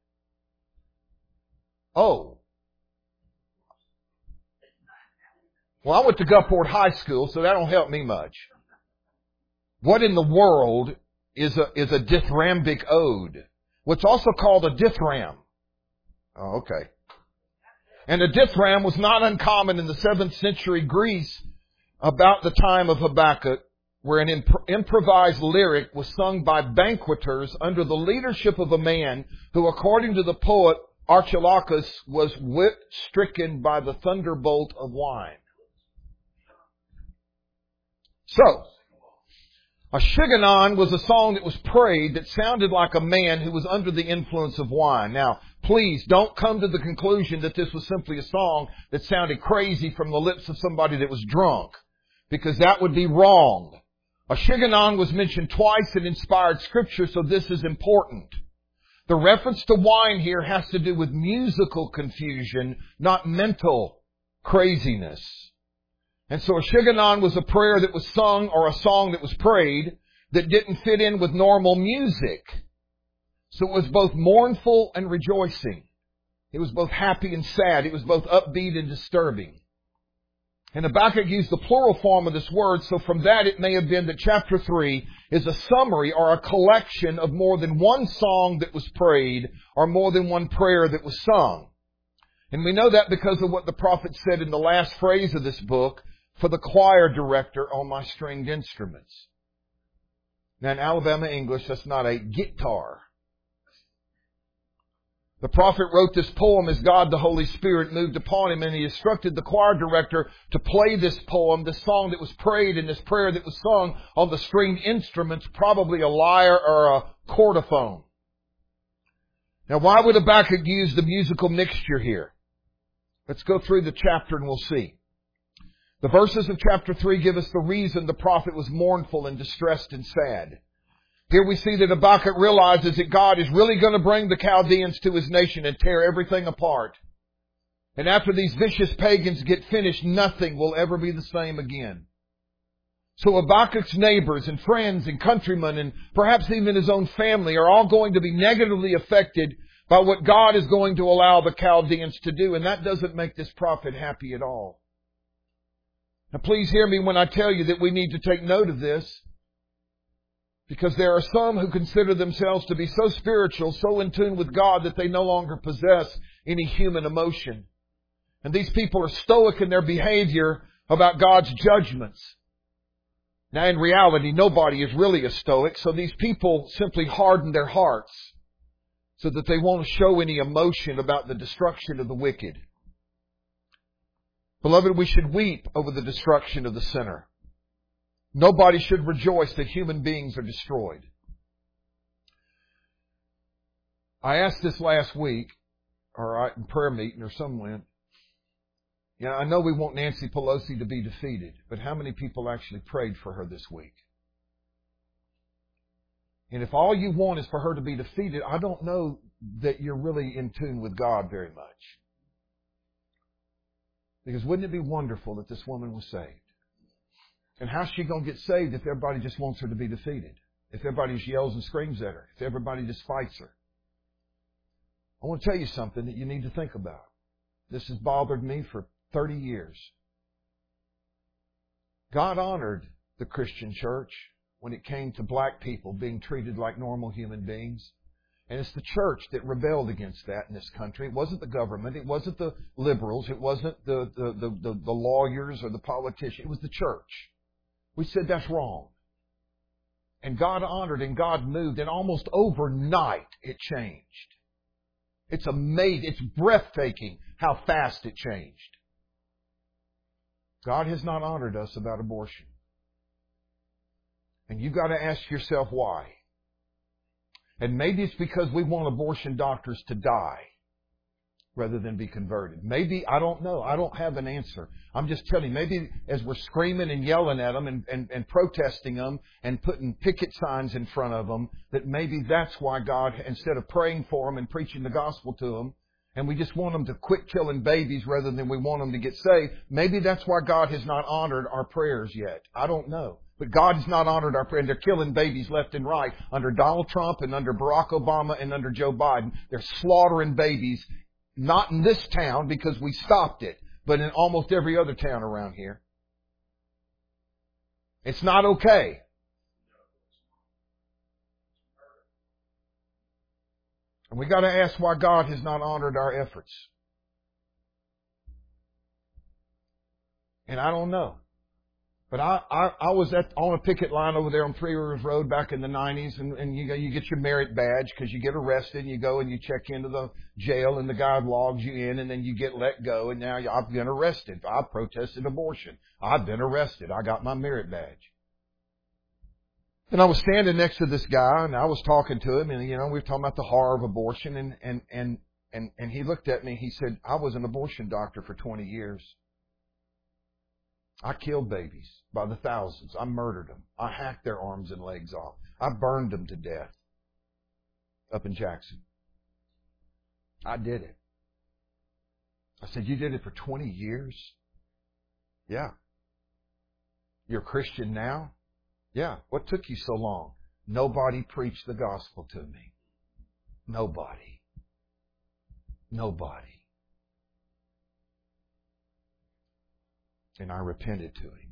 Oh. Well, I went to Gulfport High School, so that don't help me much. What in the world is a, is a dithyrambic ode? What's also called a dithram. Oh, okay. And a dithram was not uncommon in the seventh century Greece about the time of Habakkuk, where an imp- improvised lyric was sung by banqueters under the leadership of a man who, according to the poet Archilochus, was whip-stricken by the thunderbolt of wine. So, a Shigionon was a song that was prayed that sounded like a man who was under the influence of wine. Now, please don't come to the conclusion that this was simply a song that sounded crazy from the lips of somebody that was drunk, because that would be wrong. A Shigionon was mentioned twice in inspired scripture, so this is important. The reference to wine here has to do with musical confusion, not mental craziness. And so a Shigionon was a prayer that was sung or a song that was prayed that didn't fit in with normal music. So it was both mournful and rejoicing. It was both happy and sad. It was both upbeat and disturbing. And Habakkuk used the plural form of this word, so from that it may have been that chapter three is a summary or a collection of more than one song that was prayed or more than one prayer that was sung. And we know that because of what the prophet said in the last phrase of this book, for the choir director on my stringed instruments. Now in Alabama English, that's not a guitar. The prophet wrote this poem as God the Holy Spirit moved upon him, and he instructed the choir director to play this poem, this song that was prayed and this prayer that was sung on the stringed instruments, probably a lyre or a chordophone. Now why would Habakkuk use the musical mixture here? Let's go through the chapter and we'll see. The verses of chapter three give us the reason the prophet was mournful and distressed and sad. Here we see that Habakkuk realizes that God is really going to bring the Chaldeans to his nation and tear everything apart. And after these vicious pagans get finished, nothing will ever be the same again. So Habakkuk's neighbors and friends and countrymen and perhaps even his own family are all going to be negatively affected by what God is going to allow the Chaldeans to do. And that doesn't make this prophet happy at all. Now please hear me when I tell you that we need to take note of this. Because there are some who consider themselves to be so spiritual, so in tune with God that they no longer possess any human emotion. And these people are stoic in their behavior about God's judgments. Now in reality, nobody is really a stoic, so these people simply harden their hearts so that they won't show any emotion about the destruction of the wicked. Beloved, we should weep over the destruction of the sinner. Nobody should rejoice that human beings are destroyed. I asked this last week, or in prayer meeting or somewhere. Yeah, I know we want Nancy Pelosi to be defeated, but how many people actually prayed for her this week? And if all you want is for her to be defeated, I don't know that you're really in tune with God very much. Because wouldn't it be wonderful that this woman was saved? And how's she going to get saved if everybody just wants her to be defeated? If everybody just yells and screams at her? If everybody just fights her? I want to tell you something that you need to think about. This has bothered me for thirty years. God honored the Christian church when it came to black people being treated like normal human beings. And it's the church that rebelled against that in this country. It wasn't the government. It wasn't the liberals. It wasn't the, the, the, the, the lawyers or the politicians. It was the church. We said that's wrong. And God honored and God moved, and almost overnight it changed. It's amazing. It's breathtaking how fast it changed. God has not honored us about abortion. And you've got to ask yourself why. And maybe it's because we want abortion doctors to die rather than be converted. Maybe, I don't know. I don't have an answer. I'm just telling you, maybe as we're screaming and yelling at them and, and, and protesting them and putting picket signs in front of them, that maybe that's why God, instead of praying for them and preaching the gospel to them, and we just want them to quit killing babies rather than we want them to get saved, maybe that's why God has not honored our prayers yet. I don't know. But God has not honored our prayer. And they're killing babies left and right under Donald Trump and under Barack Obama and under Joe Biden. They're slaughtering babies. Not in this town because we stopped it, but in almost every other town around here. It's not okay. And we got to ask why God has not honored our efforts. And I don't know. But I, I, I was at, on a picket line over there on Three Rivers Road back in the nineties, and, and you go, you get your merit badge because you get arrested, and you go and you check into the jail, and the guy logs you in, and then you get let go, and now I've been arrested. I protested abortion. I've been arrested. I got my merit badge. And I was standing next to this guy, and I was talking to him, and you know, we were talking about the horror of abortion, and and and and, and he looked at me. He said, "I was an abortion doctor for twenty years. I killed babies by the thousands. I murdered them. I hacked their arms and legs off. I burned them to death up in Jackson. I did it." I said, "You did it for twenty years? Yeah. You're a Christian now? Yeah. What took you so long?" Nobody preached the gospel to me. Nobody. Nobody. And I repented to him.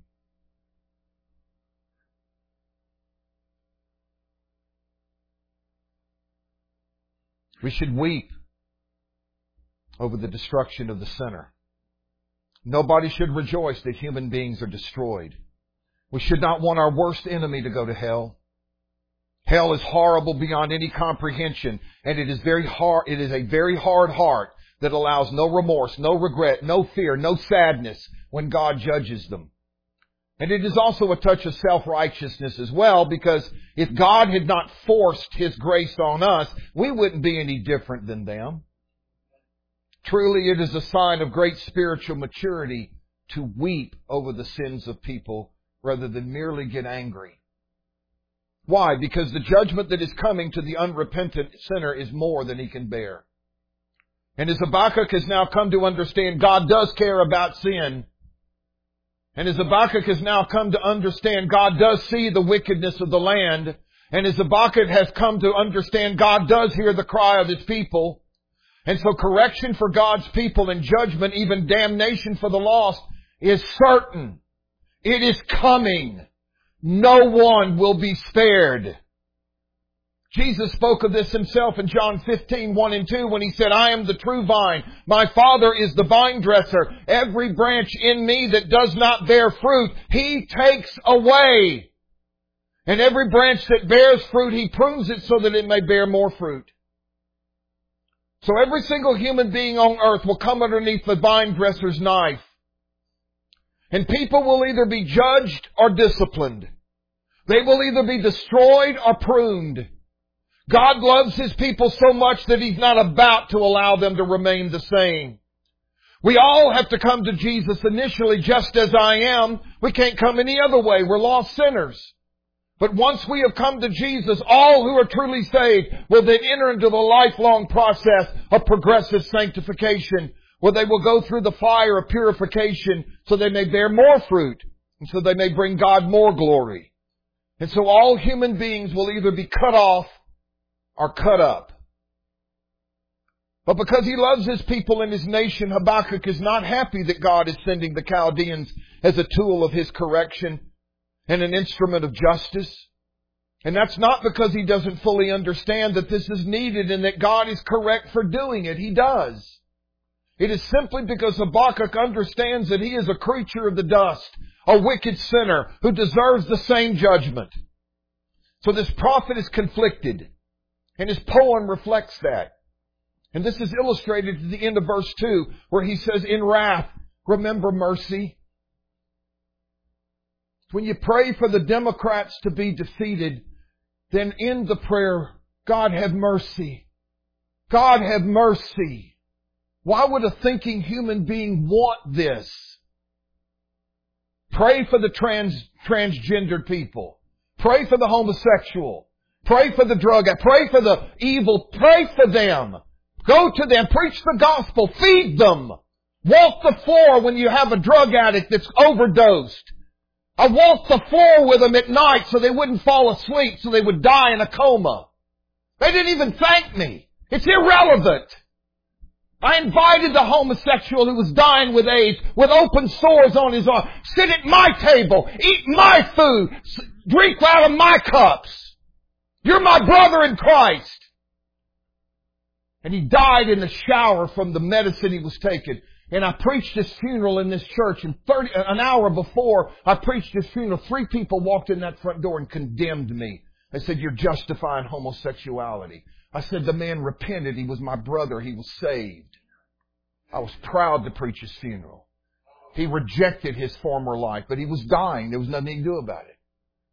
We should weep over the destruction of the sinner. Nobody should rejoice that human beings are destroyed. We should not want our worst enemy to go to hell. Hell is horrible beyond any comprehension, and it is very hard, it is a very hard heart that allows no remorse, no regret, no fear, no sadness when God judges them. And it is also a touch of self-righteousness as well, because if God had not forced His grace on us, we wouldn't be any different than them. Truly, it is a sign of great spiritual maturity to weep over the sins of people rather than merely get angry. Why? Because the judgment that is coming to the unrepentant sinner is more than he can bear. And as Habakkuk has now come to understand, God does care about sin. And as Habakkuk has now come to understand, God does see the wickedness of the land. And as Habakkuk has come to understand, God does hear the cry of His people. And so correction for God's people and judgment, even damnation for the lost, is certain. It is coming. No one will be spared. Jesus spoke of this Himself in John fifteen, one and two when He said, I am the true vine. My Father is the vine dresser. Every branch in me that does not bear fruit, He takes away. And every branch that bears fruit, He prunes it so that it may bear more fruit. So every single human being on earth will come underneath the vine dresser's knife. And people will either be judged or disciplined. They will either be destroyed or pruned. God loves His people so much that He's not about to allow them to remain the same. We all have to come to Jesus initially just as I am. We can't come any other way. We're lost sinners. But once we have come to Jesus, all who are truly saved will then enter into the lifelong process of progressive sanctification, where they will go through the fire of purification so they may bear more fruit, and so they may bring God more glory. And so all human beings will either be cut off or cut up. But because He loves His people and His nation, Habakkuk is not happy that God is sending the Chaldeans as a tool of His correction and an instrument of justice. And that's not because he doesn't fully understand that this is needed and that God is correct for doing it. He does. It is simply because Habakkuk understands that he is a creature of the dust, a wicked sinner who deserves the same judgment. So this prophet is conflicted, and his poem reflects that. And this is illustrated at the end of verse two, where he says, in wrath, remember mercy. When you pray for the Democrats to be defeated, then end the prayer, God have mercy. God have mercy. Why would a thinking human being want this? Pray for the trans, transgendered people. Pray for the homosexual. Pray for the drug addict. Pray for the evil. Pray for them. Go to them. Preach the gospel. Feed them. Walk the floor when you have a drug addict that's overdosed. I walked the floor with them at night so they wouldn't fall asleep, so they would die in a coma. They didn't even thank me. It's irrelevant. I invited the homosexual who was dying with AIDS with open sores on his arm. Sit at my table. Eat my food. Drink out of my cups. You're my brother in Christ. And he died in the shower from the medicine he was taking. And I preached his funeral in this church, and thirty, an hour before I preached his funeral, three people walked in that front door and condemned me. They said, you're justifying homosexuality. I said, the man repented. He was my brother. He was saved. I was proud to preach his funeral. He rejected his former life, but he was dying. There was nothing he could do about it.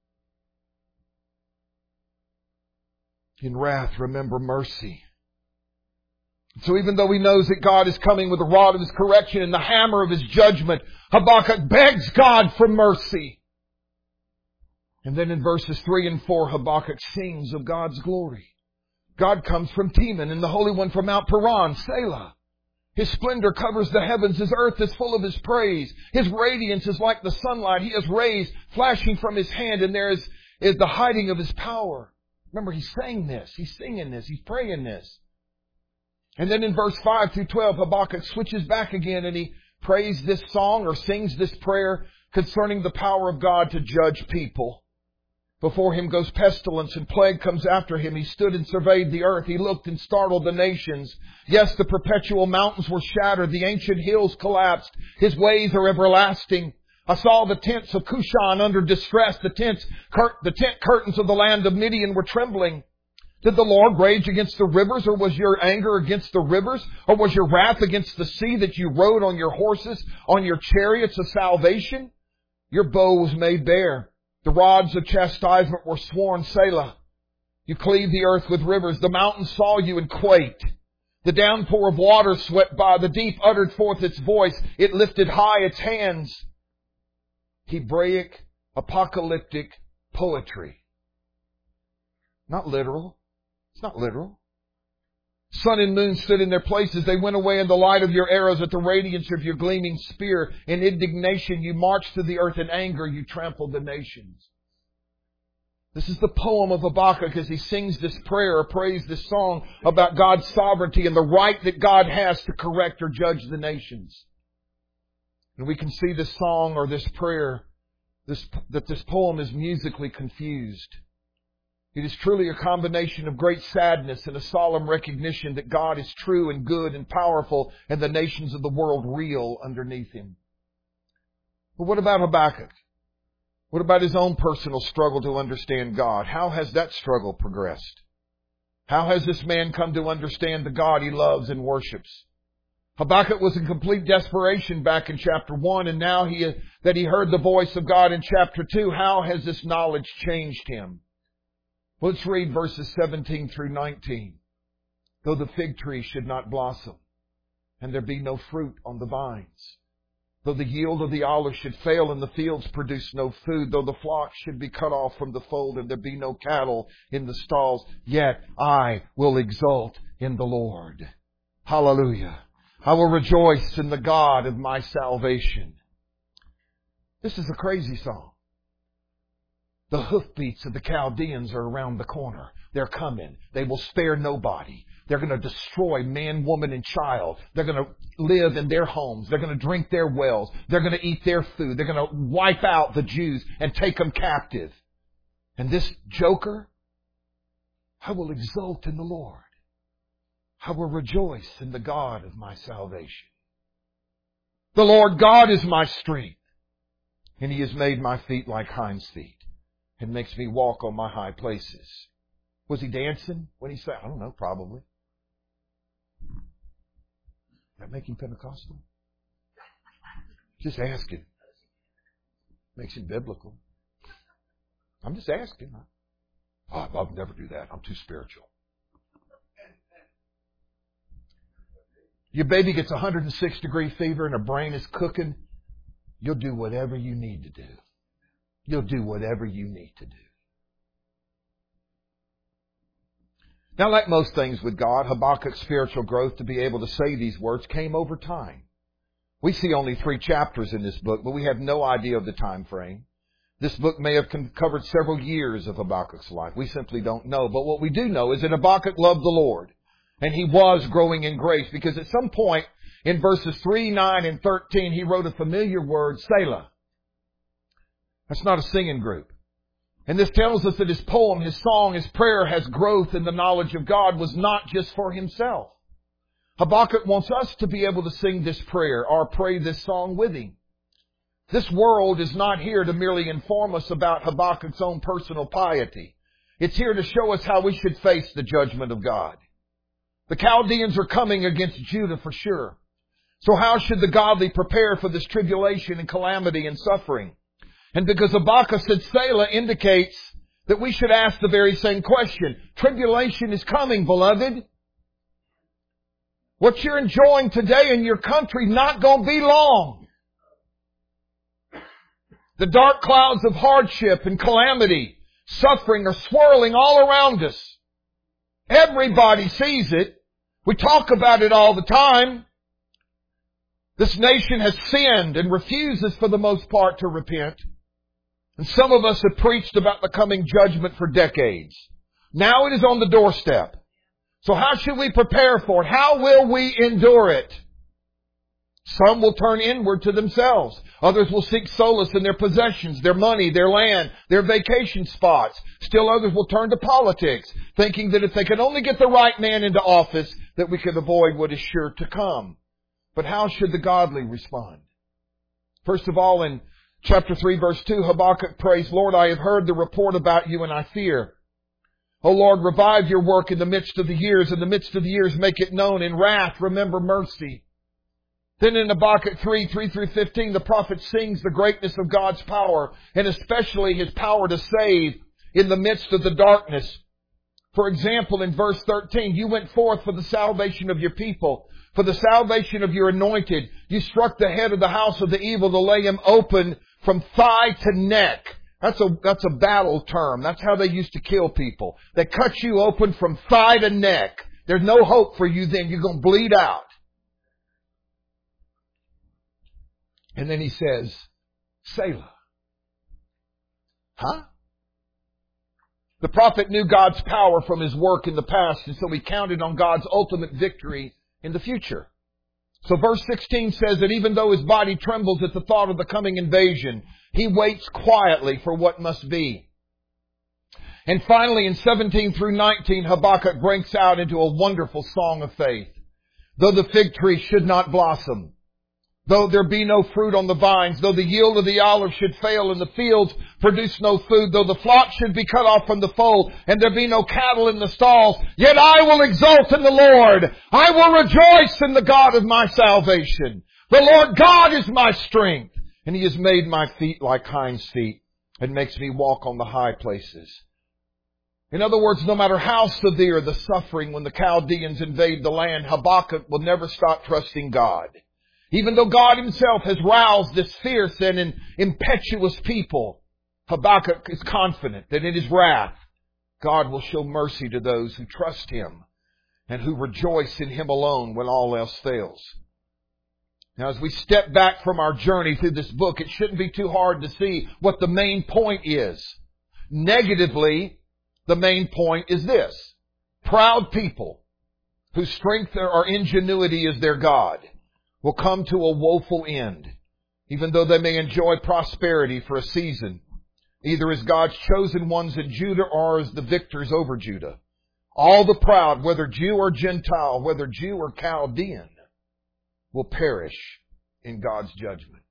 In wrath, remember mercy. So even though he knows that God is coming with the rod of His correction and the hammer of His judgment, Habakkuk begs God for mercy. And then in verses three and four, Habakkuk sings of God's glory. God comes from Teman and the Holy One from Mount Paran, Selah. His splendor covers the heavens. His earth is full of His praise. His radiance is like the sunlight. He has rays flashing from His hand, and there is, is the hiding of His power. Remember, he's saying this. He's singing this. He's praying this. And then in verse five through twelve, Habakkuk switches back again and he prays this song or sings this prayer concerning the power of God to judge people. Before him goes pestilence, and plague comes after him. He stood and surveyed the earth. He looked and startled the nations. Yes, the perpetual mountains were shattered. The ancient hills collapsed. His ways are everlasting. I saw the tents of Cushan under distress. The tents, cur- the tent curtains of the land of Midian were trembling. Did the Lord rage against the rivers, or was your anger against the rivers? Or was your wrath against the sea that you rode on your horses, on your chariots of salvation? Your bow was made bare. The rods of chastisement were sworn, Selah. You cleaved the earth with rivers. The mountains saw you and quaked. The downpour of water swept by. The deep uttered forth its voice. It lifted high its hands. Hebraic, apocalyptic poetry. Not literal. It's not literal. Sun and moon stood in their places. They went away in the light of your arrows, at the radiance of your gleaming spear. In indignation you marched through the earth. In anger you trampled the nations. This is the poem of Habakkuk as he sings this prayer or prays this song about God's sovereignty and the right that God has to correct or judge the nations. And we can see this song or this prayer, this, that this poem is musically confused. It is truly a combination of great sadness and a solemn recognition that God is true and good and powerful and the nations of the world reel underneath Him. But what about Habakkuk? What about his own personal struggle to understand God? How has that struggle progressed? How has this man come to understand the God he loves and worships? Habakkuk was in complete desperation back in chapter one, and now he, that he heard the voice of God in chapter two, how has this knowledge changed him? Let's read verses seventeen through nineteen. Though the fig tree should not blossom, and there be no fruit on the vines, though the yield of the olive should fail and the fields produce no food, though the flock should be cut off from the fold and there be no cattle in the stalls, yet I will exult in the Lord. Hallelujah. I will rejoice in the God of my salvation. This is a crazy song. The hoofbeats of the Chaldeans are around the corner. They're coming. They will spare nobody. They're going to destroy man, woman, and child. They're going to live in their homes. They're going to drink their wells. They're going to eat their food. They're going to wipe out the Jews and take them captive. And this joker, I will exult in the Lord. I will rejoice in the God of my salvation. The Lord God is my strength, and He has made my feet like hinds' feet, and makes me walk on my high places. Was he dancing when he said, I don't know, probably. Does that make him Pentecostal? Just asking. Makes him biblical. I'm just asking. Oh, I'll never do that. I'm too spiritual. Your baby gets one hundred six degree fever and her brain is cooking. You'll do whatever you need to do. You'll do whatever you need to do. Now, like most things with God, Habakkuk's spiritual growth to be able to say these words came over time. We see only three chapters in this book, but we have no idea of the time frame. This book may have covered several years of Habakkuk's life. We simply don't know. But what we do know is that Habakkuk loved the Lord, and he was growing in grace, because at some point in verses three, nine, and thirteen, he wrote a familiar word, Selah. That's not a singing group. And this tells us that his poem, his song, his prayer has growth in the knowledge of God was not just for himself. Habakkuk wants us to be able to sing this prayer or pray this song with him. This world is not here to merely inform us about Habakkuk's own personal piety. It's here to show us how we should face the judgment of God. The Chaldeans are coming against Judah for sure. So how should the godly prepare for this tribulation and calamity and suffering? And because Habakkuk said Selah indicates that we should ask the very same question. Tribulation is coming, beloved. What you're enjoying today in your country not going to be long. The dark clouds of hardship and calamity, suffering are swirling all around us. Everybody sees it. We talk about it all the time. This nation has sinned and refuses for the most part to repent. And some of us have preached about the coming judgment for decades. Now it is on the doorstep. So how should we prepare for it? How will we endure it? Some will turn inward to themselves. Others will seek solace in their possessions, their money, their land, their vacation spots. Still others will turn to politics, thinking that if they could only get the right man into office, that we could avoid what is sure to come. But how should the godly respond? First of all, in chapter three, verse two, Habakkuk prays, Lord, I have heard the report about you and I fear. O Lord, revive your work in the midst of the years. In the midst of the years, make it known. In wrath, remember mercy. Then in Habakkuk three, three through fifteen, the prophet sings the greatness of God's power, and especially His power to save in the midst of the darkness. For example, in verse thirteen, you went forth for the salvation of your people, for the salvation of your anointed. You struck the head of the house of the evil to lay him open from thigh to neck. That's a, that's a battle term. That's how they used to kill people. They cut you open from thigh to neck. There's no hope for you then. You're going to bleed out. And then he says, Selah. Huh? The prophet knew God's power from his work in the past, and so he counted on God's ultimate victory in the future. So verse sixteen says that even though his body trembles at the thought of the coming invasion, he waits quietly for what must be. And finally, in seventeen through nineteen, Habakkuk breaks out into a wonderful song of faith. Though the fig tree should not blossom, though there be no fruit on the vines, though the yield of the olive should fail and the fields produce no food, though the flock should be cut off from the fold and there be no cattle in the stalls, yet I will exult in the Lord. I will rejoice in the God of my salvation. The Lord God is my strength, and He has made my feet like hinds' feet and makes me walk on the high places. In other words, no matter how severe the suffering when the Chaldeans invade the land, Habakkuk will never stop trusting God. Even though God Himself has roused this fierce and impetuous people, Habakkuk is confident that in His wrath, God will show mercy to those who trust Him and who rejoice in Him alone when all else fails. Now, as we step back from our journey through this book, it shouldn't be too hard to see what the main point is. Negatively, the main point is this: proud people whose strength or ingenuity is their God will come to a woeful end, even though they may enjoy prosperity for a season, either as God's chosen ones in Judah or as the victors over Judah. All the proud, whether Jew or Gentile, whether Jew or Chaldean, will perish in God's judgment.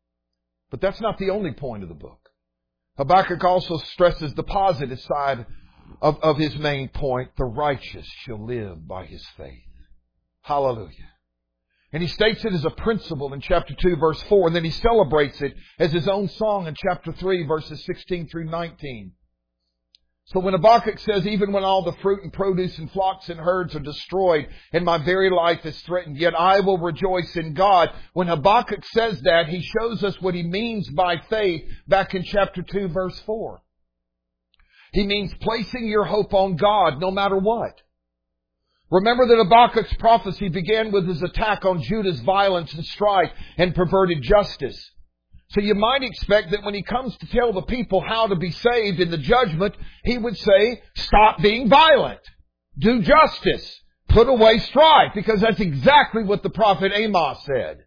But that's not the only point of the book. Habakkuk also stresses the positive side of, of his main point: the righteous shall live by his faith. Hallelujah. And he states it as a principle in chapter two, verse four, and then he celebrates it as his own song in chapter three, verses sixteen through nineteen. So when Habakkuk says, even when all the fruit and produce and flocks and herds are destroyed and my very life is threatened, yet I will rejoice in God. When Habakkuk says that, he shows us what he means by faith back in chapter two, verse four. He means placing your hope on God no matter what. Remember that Habakkuk's prophecy began with his attack on Judah's violence and strife and perverted justice. So you might expect that when he comes to tell the people how to be saved in the judgment, he would say, stop being violent, do justice, put away strife, because that's exactly what the prophet Amos said.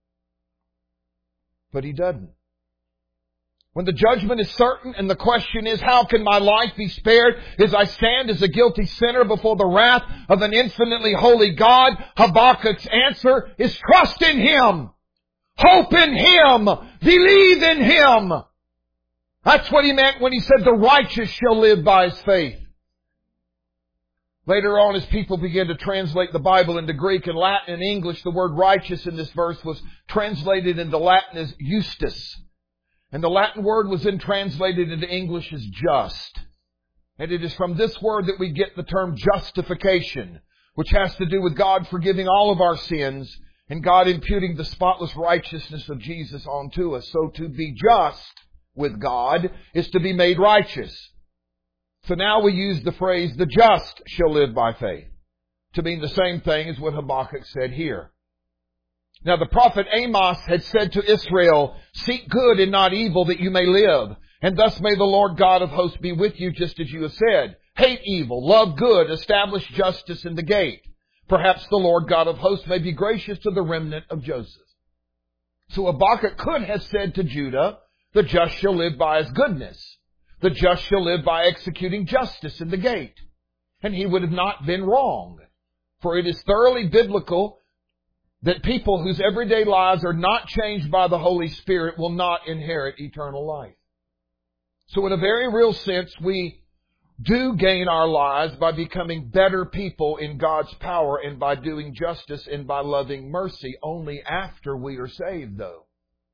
But he doesn't. When the judgment is certain and the question is, how can my life be spared as I stand as a guilty sinner before the wrath of an infinitely holy God? Habakkuk's answer is trust in Him. Hope in Him. Believe in Him. That's what he meant when he said the righteous shall live by his faith. Later on, as people began to translate the Bible into Greek and Latin and English, the word righteous in this verse was translated into Latin as justus. And the Latin word was then translated into English as just. And it is from this word that we get the term justification, which has to do with God forgiving all of our sins and God imputing the spotless righteousness of Jesus onto us. So to be just with God is to be made righteous. So now we use the phrase, the just shall live by faith, to mean the same thing as what Habakkuk said here. Now the prophet Amos had said to Israel, seek good and not evil that you may live. And thus may the Lord God of hosts be with you, just as you have said. Hate evil, love good, establish justice in the gate. Perhaps the Lord God of hosts may be gracious to the remnant of Joseph. So Habakkuk could have said to Judah, the just shall live by his goodness. The just shall live by executing justice in the gate. And he would have not been wrong. For it is thoroughly biblical that people whose everyday lives are not changed by the Holy Spirit will not inherit eternal life. So in a very real sense, we do gain our lives by becoming better people in God's power and by doing justice and by loving mercy only after we are saved, though.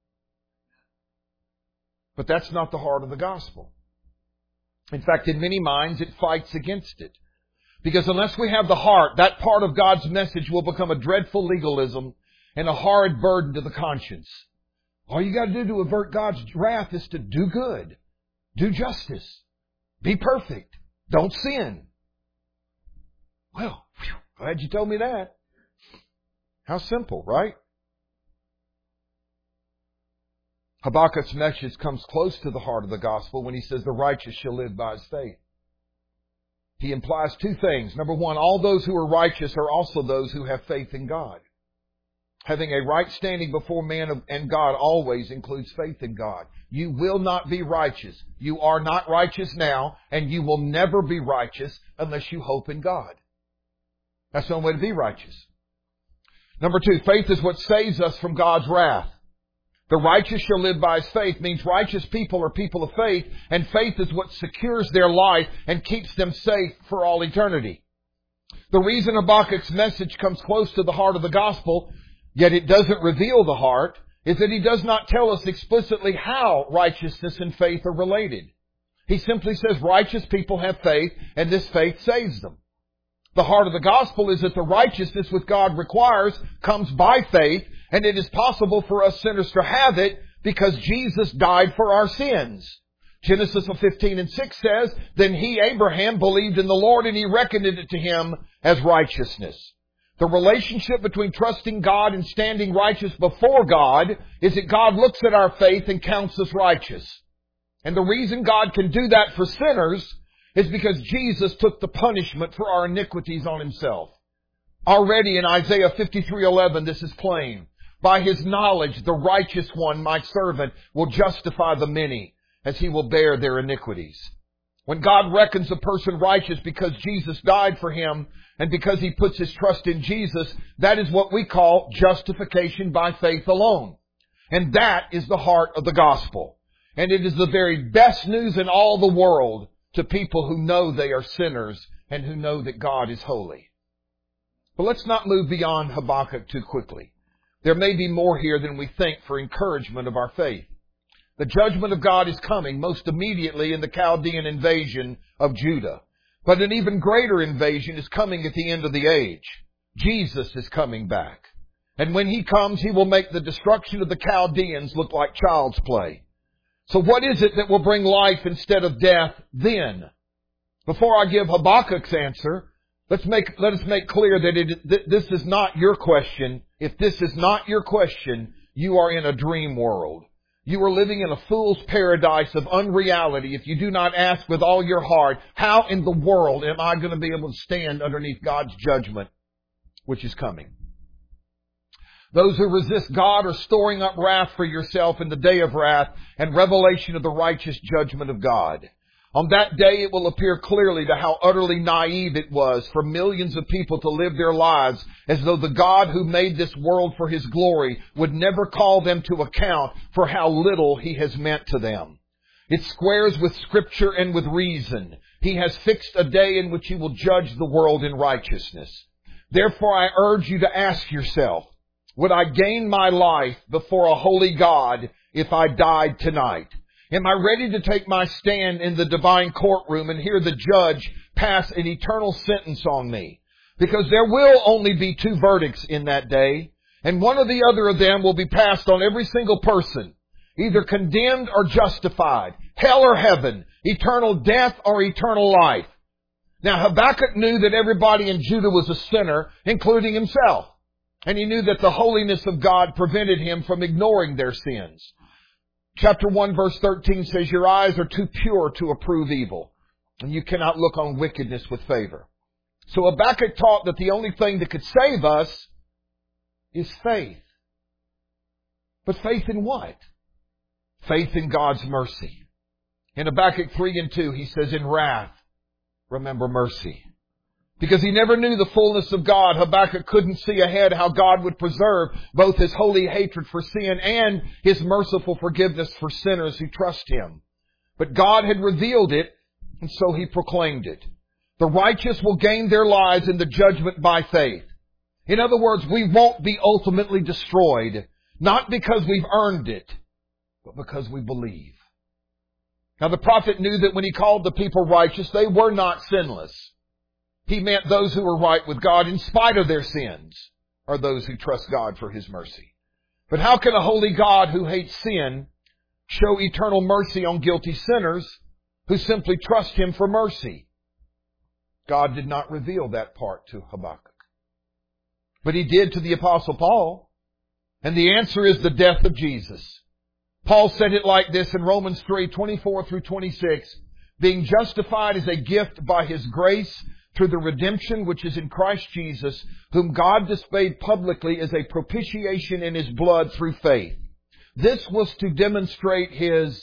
But that's not the heart of the gospel. In fact, in many minds, it fights against it. Because unless we have the heart, that part of God's message will become a dreadful legalism and a horrid burden to the conscience. All you got to do to avert God's wrath is to do good, do justice, be perfect, don't sin. Well, whew, glad you told me that. How simple, right? Habakkuk's message comes close to the heart of the gospel when he says the righteous shall live by his faith. He implies two things. Number one, all those who are righteous are also those who have faith in God. Having a right standing before man and God always includes faith in God. You will not be righteous. You are not righteous now, and you will never be righteous unless you hope in God. That's the only way to be righteous. Number two, faith is what saves us from God's wrath. The righteous shall live by his faith means righteous people are people of faith, and faith is what secures their life and keeps them safe for all eternity. The reason Habakkuk's message comes close to the heart of the gospel, yet it doesn't reveal the heart, is that he does not tell us explicitly how righteousness and faith are related. He simply says righteous people have faith, and this faith saves them. The heart of the gospel is that the righteousness which God requires comes by faith, and it is possible for us sinners to have it because Jesus died for our sins. Genesis fifteen and six says, then he, Abraham, believed in the Lord and he reckoned it to him as righteousness. The relationship between trusting God and standing righteous before God is that God looks at our faith and counts us righteous. And the reason God can do that for sinners is because Jesus took the punishment for our iniquities on himself. Already in Isaiah fifty-three eleven, this is plain. By his knowledge, the righteous one, my servant, will justify the many as he will bear their iniquities. When God reckons a person righteous because Jesus died for him and because he puts his trust in Jesus, that is what we call justification by faith alone. And that is the heart of the gospel. And it is the very best news in all the world to people who know they are sinners and who know that God is holy. But let's not move beyond Habakkuk too quickly. There may be more here than we think for encouragement of our faith. The judgment of God is coming most immediately in the Chaldean invasion of Judah. But an even greater invasion is coming at the end of the age. Jesus is coming back. And when he comes, he will make the destruction of the Chaldeans look like child's play. So what is it that will bring life instead of death then? Before I give Habakkuk's answer, let's make, let us make clear that it, th- this is not your question. If this is not your question, you are in a dream world. You are living in a fool's paradise of unreality if you do not ask with all your heart, how in the world am I going to be able to stand underneath God's judgment, which is coming? Those who resist God are storing up wrath for yourself in the day of wrath and revelation of the righteous judgment of God. On that day, it will appear clearly to how utterly naive it was for millions of people to live their lives as though the God who made this world for his glory would never call them to account for how little he has meant to them. It squares with Scripture and with reason. He has fixed a day in which he will judge the world in righteousness. Therefore, I urge you to ask yourself, would I gain my life before a holy God if I died tonight? Am I ready to take my stand in the divine courtroom and hear the judge pass an eternal sentence on me? Because there will only be two verdicts in that day, and one or the other of them will be passed on every single person, either condemned or justified, hell or heaven, eternal death or eternal life. Now Habakkuk knew that everybody in Judah was a sinner, including himself, and he knew that the holiness of God prevented him from ignoring their sins. Chapter one verse thirteen says, your eyes are too pure to approve evil, and you cannot look on wickedness with favor. So Habakkuk taught that the only thing that could save us is faith. But faith in what? Faith in God's mercy. In Habakkuk three and two, he says, in wrath, remember mercy. Because he never knew the fullness of God, Habakkuk couldn't see ahead how God would preserve both His holy hatred for sin and His merciful forgiveness for sinners who trust Him. But God had revealed it, and so he proclaimed it. The righteous will gain their lives in the judgment by faith. In other words, we won't be ultimately destroyed, not because we've earned it, but because we believe. Now the prophet knew that when he called the people righteous, they were not sinless. He meant those who were right with God in spite of their sins, are those who trust God for His mercy. But how can a holy God who hates sin show eternal mercy on guilty sinners who simply trust Him for mercy? God did not reveal that part to Habakkuk. But He did to the Apostle Paul. And the answer is the death of Jesus. Paul said it like this in Romans three, twenty-four through twenty-six. Being justified as a gift by His grace through the redemption which is in Christ Jesus, whom God displayed publicly as a propitiation in His blood through faith. This was to demonstrate His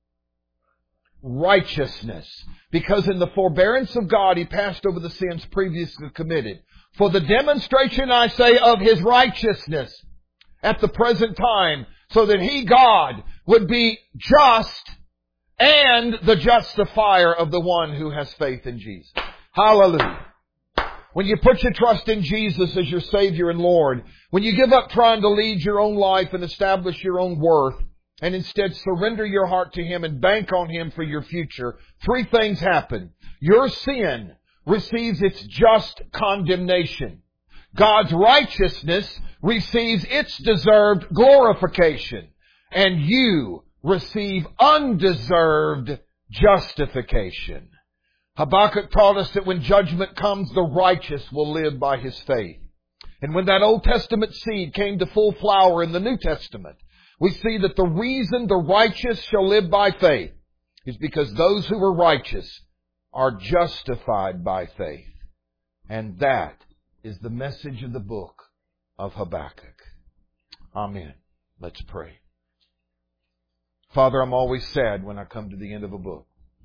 righteousness, because in the forbearance of God He passed over the sins previously committed. For the demonstration, I say, of His righteousness at the present time, so that He, God, would be just and the justifier of the one who has faith in Jesus. Hallelujah. When you put your trust in Jesus as your Savior and Lord, when you give up trying to lead your own life and establish your own worth, and instead surrender your heart to Him and bank on Him for your future, three things happen. Your sin receives its just condemnation. God's righteousness receives its deserved glorification. And you receive undeserved justification. Habakkuk taught us that when judgment comes, the righteous will live by his faith. And when that Old Testament seed came to full flower in the New Testament, we see that the reason the righteous shall live by faith is because those who are righteous are justified by faith. And that is the message of the book of Habakkuk. Amen. Let's pray. Father, I'm always sad when I come to the end of a book.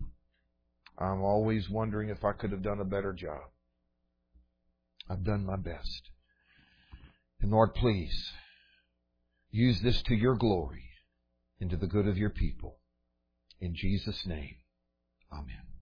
I'm always wondering if I could have done a better job. I've done my best. And Lord, please, use this to your glory and to the good of your people. In Jesus' name, amen.